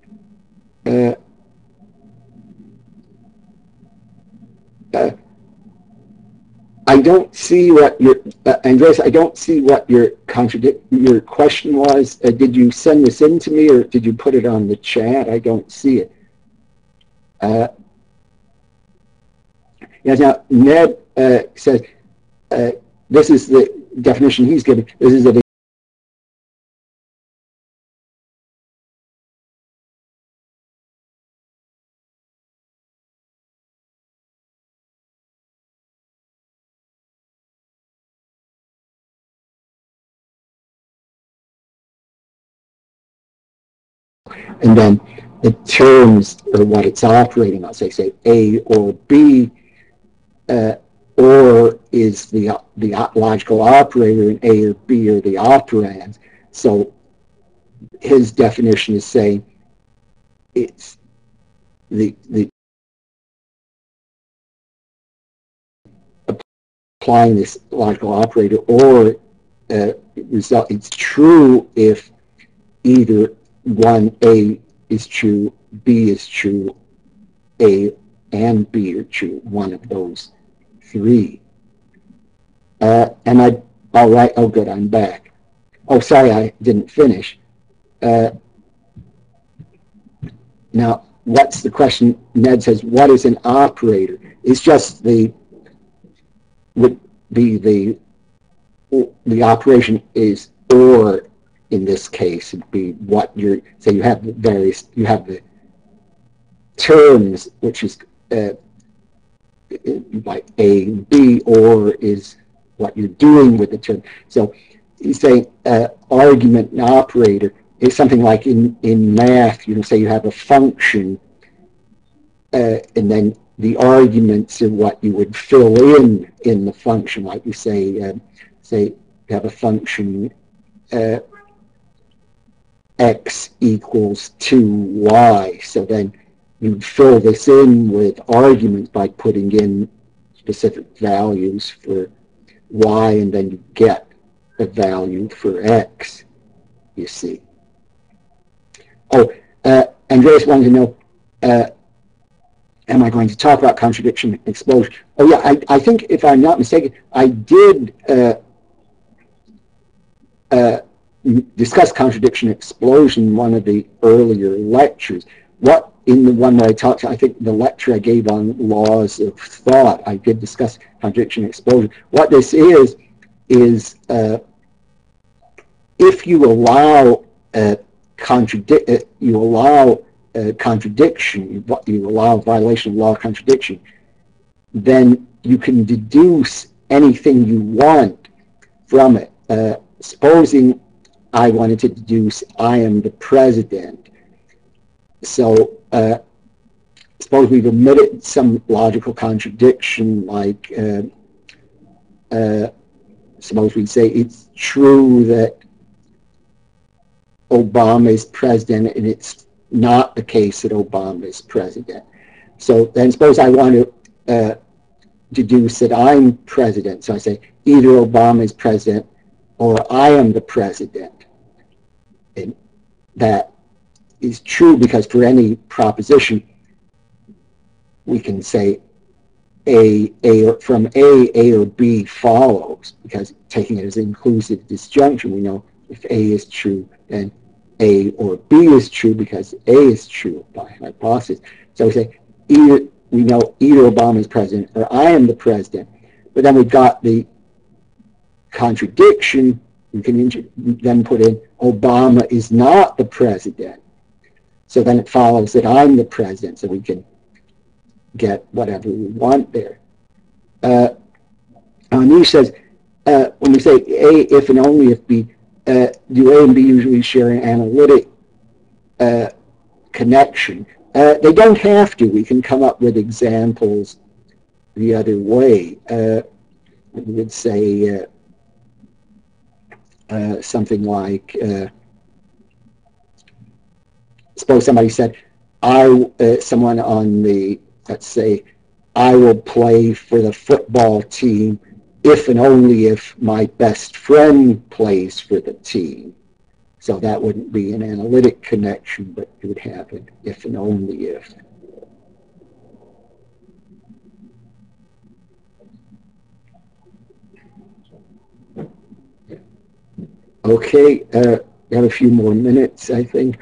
I don't see what your Andreas. I don't see what your question was. Did you send this in to me, or did you put it on the chat? I don't see it. Yes. Now Ned says this is the definition he's giving. This is a and then the terms are what it's operating on. Say A or B, or is the logical operator, and A or B are the operands. So his definition is saying it's the applying this logical operator, or result. It's true if either one, A is true, B is true, A and B are true, one of those three. Am I all right? Oh, good, I'm back. Oh, sorry, I didn't finish. Now, what's the question? Ned says, what is an operator? It's just would be the operation is or, in this case, it'd be what you're, say you have the terms, which is like A and B, or is what you're doing with the term. So you say argument and operator is something like in math, say you have a function, and then the arguments are what you would fill in the function. Like you say you have a function x equals 2y. So then you fill this in with arguments by putting in specific values for y, and then you get a value for x, you see. Oh, Andreas wanted to know, am I going to talk about contradiction explosion? Oh yeah, I think, if I'm not mistaken, I did discuss contradiction explosion in one of the earlier lectures. In the one where I think the lecture I gave on laws of thought, I did discuss contradiction explosion. What this is if you allow contradiction, you allow violation of law of contradiction, then you can deduce anything you want from it. Supposing I wanted to deduce I am the president. So suppose we've omitted some logical contradiction, like suppose we say it's true that Obama is president, and it's not the case that Obama is president. So then suppose I want to deduce that I'm president. So I say either Obama is president or I am the president. And that is true because for any proposition, we can say from A or B follows, because taking it as an inclusive disjunction, we know if A is true, then A or B is true because A is true by hypothesis. So we say we know either Obama is president or I am the president. But then we've got the contradiction. We can then put in Obama is not the president. So then it follows that I'm the president, so we can get whatever we want there. Anish says, when we say A, if and only if B, do A and B usually share an analytic connection? They don't have to. We can come up with examples the other way. We would say something like, suppose somebody said, someone on the, let's say, I will play for the football team if and only if my best friend plays for the team. So that wouldn't be an analytic connection, but it would have an if and only if. Okay, we have a few more minutes, I think.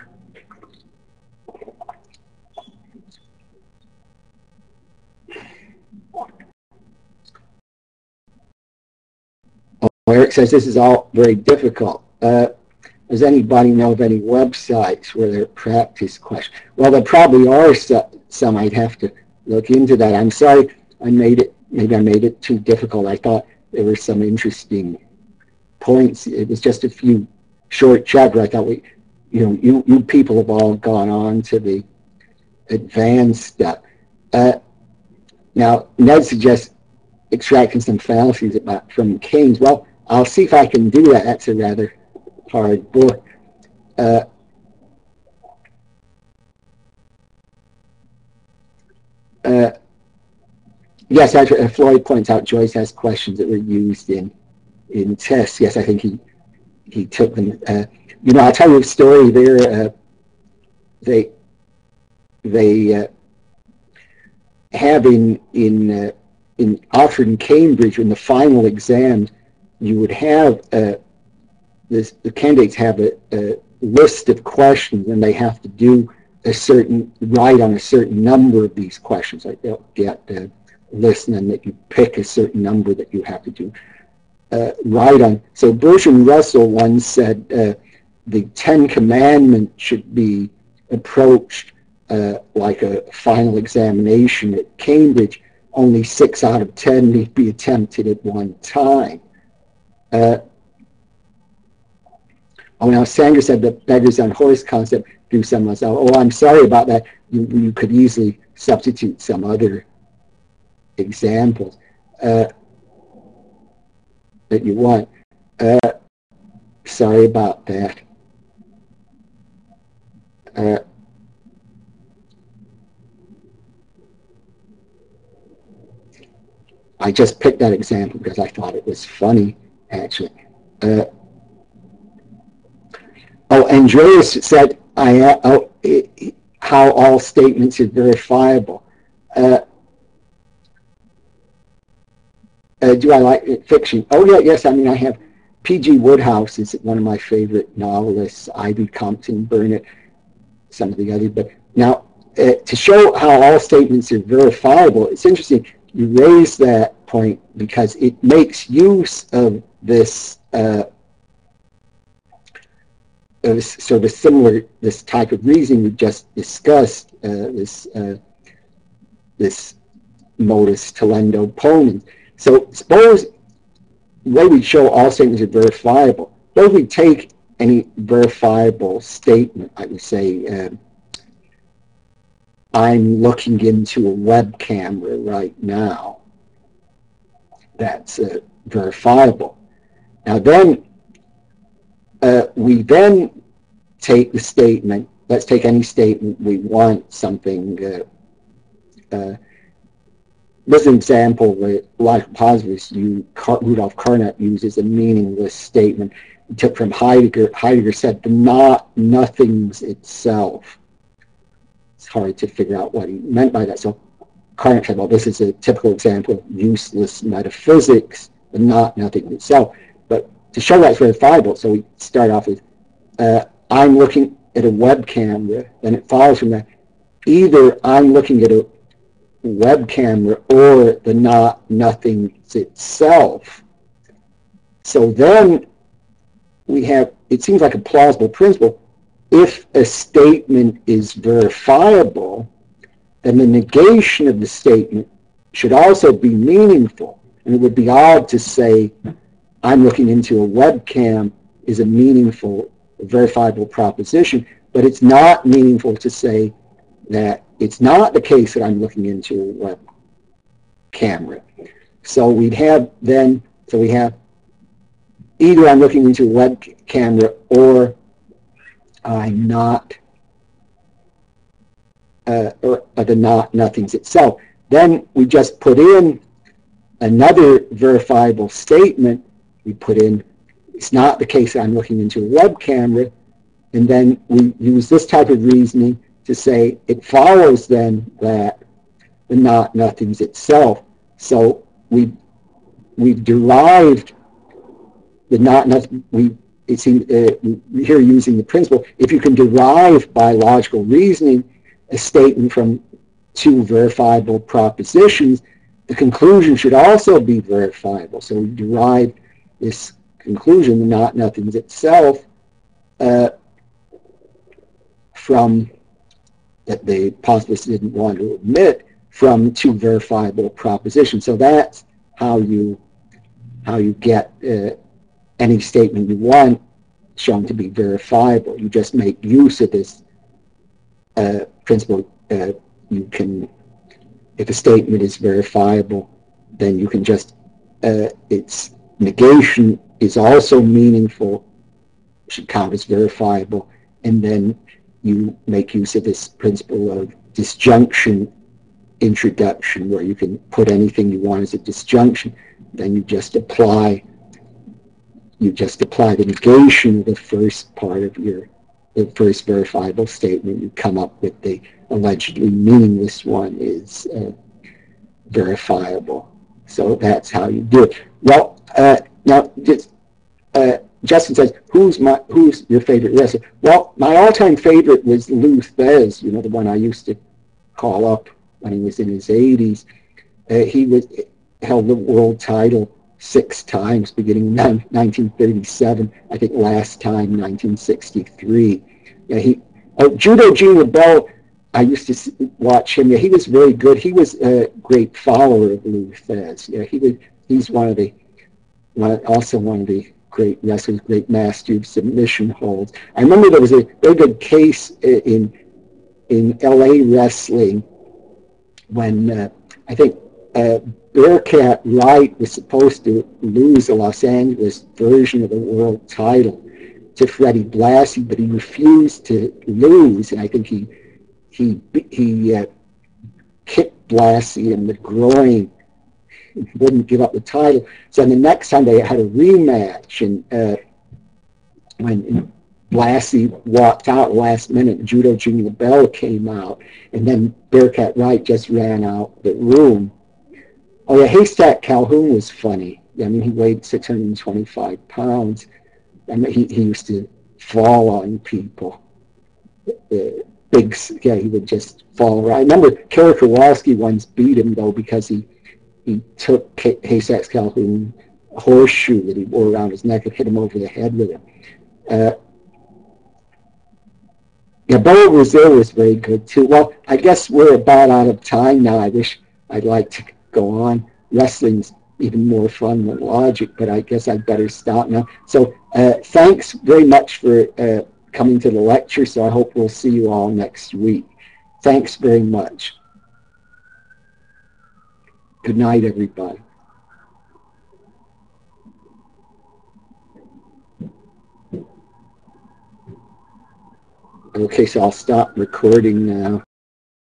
Eric says this is all very difficult. Does anybody know of any websites where there are practice questions? Well, there probably are some. I'd have to look into that. I'm sorry maybe I made it too difficult. I thought there were some interesting points. It was just a few short chapters. I thought you people have all gone on to the advanced step. Now, Ned suggests extracting some fallacies from Keynes. Well, I'll see if I can do that. That's a rather hard book. Yes, as Floyd points out, Joyce has questions that were used in tests. Yes, I think he took them. I'll tell you a story there. They have in Oxford and Cambridge, in the final exams, you would have the candidates have a list of questions, and they have to do write on a certain number of these questions. Like they'll get a list, and then that you pick a certain number that you have to do write on. So Bertrand Russell once said the 10 Commandments should be approached like a final examination at Cambridge. Only 6 out of 10 need be attempted at one time. Now Sandra said the beggars on horse concept do some myself. Oh, I'm sorry about that. You could easily substitute some other examples that you want. Sorry about that. I just picked that example because I thought it was funny, actually. Andreas said, how all statements are verifiable. Do I like fiction? Oh, yeah, yes. I mean, I have P.G. Wodehouse is one of my favorite novelists, Ivy Compton, Burnett, some of the others. But now, to show how all statements are verifiable, it's interesting you raise that point because it makes use of this sort of similar, this type of reasoning we just discussed, this modus tollendo ponens. So suppose the way we show all statements are verifiable, suppose we take any verifiable statement, I would say, I'm looking into a web camera right now. That's verifiable. Now then, we then take the statement, let's take any statement we want, something, this is an example where logical positivists Rudolf Carnot uses a meaningless statement he took from Heidegger. Heidegger said, the nothing's itself. It's hard to figure out what he meant by that. So Carnot said, well, this is a typical example of useless metaphysics, the nothing itself. But to show that's verifiable, so we start off with, I'm looking at a web camera, then it follows from that, either I'm looking at a web camera or the nothing itself. So then we have, it seems like a plausible principle. If a statement is verifiable, then the negation of the statement should also be meaningful. And it would be odd to say, I'm looking into a webcam is a meaningful, verifiable proposition, but it's not meaningful to say that it's not the case that I'm looking into a web camera. So we'd have then, so we have either I'm looking into a web camera or I'm not, or the nothings itself. Then we just put in another verifiable statement. We put in, it's not the case that I'm looking into a web camera, and then we use this type of reasoning to say it follows then that the nothings itself. So we've derived the nothing. It seems here using the principle. If you can derive by logical reasoning a statement from two verifiable propositions, the conclusion should also be verifiable. So we derive this conclusion, the nothings itself, from that the positivists didn't want to admit, from two verifiable propositions. So that's how you get any statement you want shown to be verifiable. You just make use of this principle. You can, if a statement is verifiable, then you can just, its negation is also meaningful, should count as verifiable, and then you make use of this principle of disjunction introduction, where you can put anything you want as a disjunction. Then you just apply the negation of the first part of the first verifiable statement. You come up with the allegedly meaningless one is verifiable. So that's how you do it. Well, now Justin says, who's your favorite wrestler? Well, my all-time favorite was Lou Thesz, the one I used to call up when he was in his 80s. He held the world title 6 times, beginning in 1937. I think last time 1963. Judo Gene LeBell, I used to watch him. He was very good. He was a great follower of Lou Thesz. He's also one of the great wrestlers, great master of submission holds. I remember there was a very good case in LA wrestling when I think Bearcat Wright was supposed to lose the Los Angeles version of the world title to Freddie Blassie, but he refused to lose, and I think he kicked Blassie in the groin. He wouldn't give up the title. So the next time they had a rematch, and when Blassie walked out last minute, Judo Gene LeBell came out, and then Bearcat Wright just ran out the room. Oh yeah, Haystack Calhoun was funny. I mean, he weighed 625 pounds, and he used to fall on people. He would just fall around. I remember Kerry Kowalski once beat him, though, because he took Haystack Calhoun a horseshoe that he wore around his neck and hit him over the head with it. Beau Brazil was very good, too. Well, I guess we're about out of time now. I wish I'd like to go on. Wrestling's even more fun than logic, but I guess I'd better stop now. So thanks very much for coming to the lecture, so I hope we'll see you all next week. Thanks very much. Good night, everybody. Okay, so I'll stop recording now.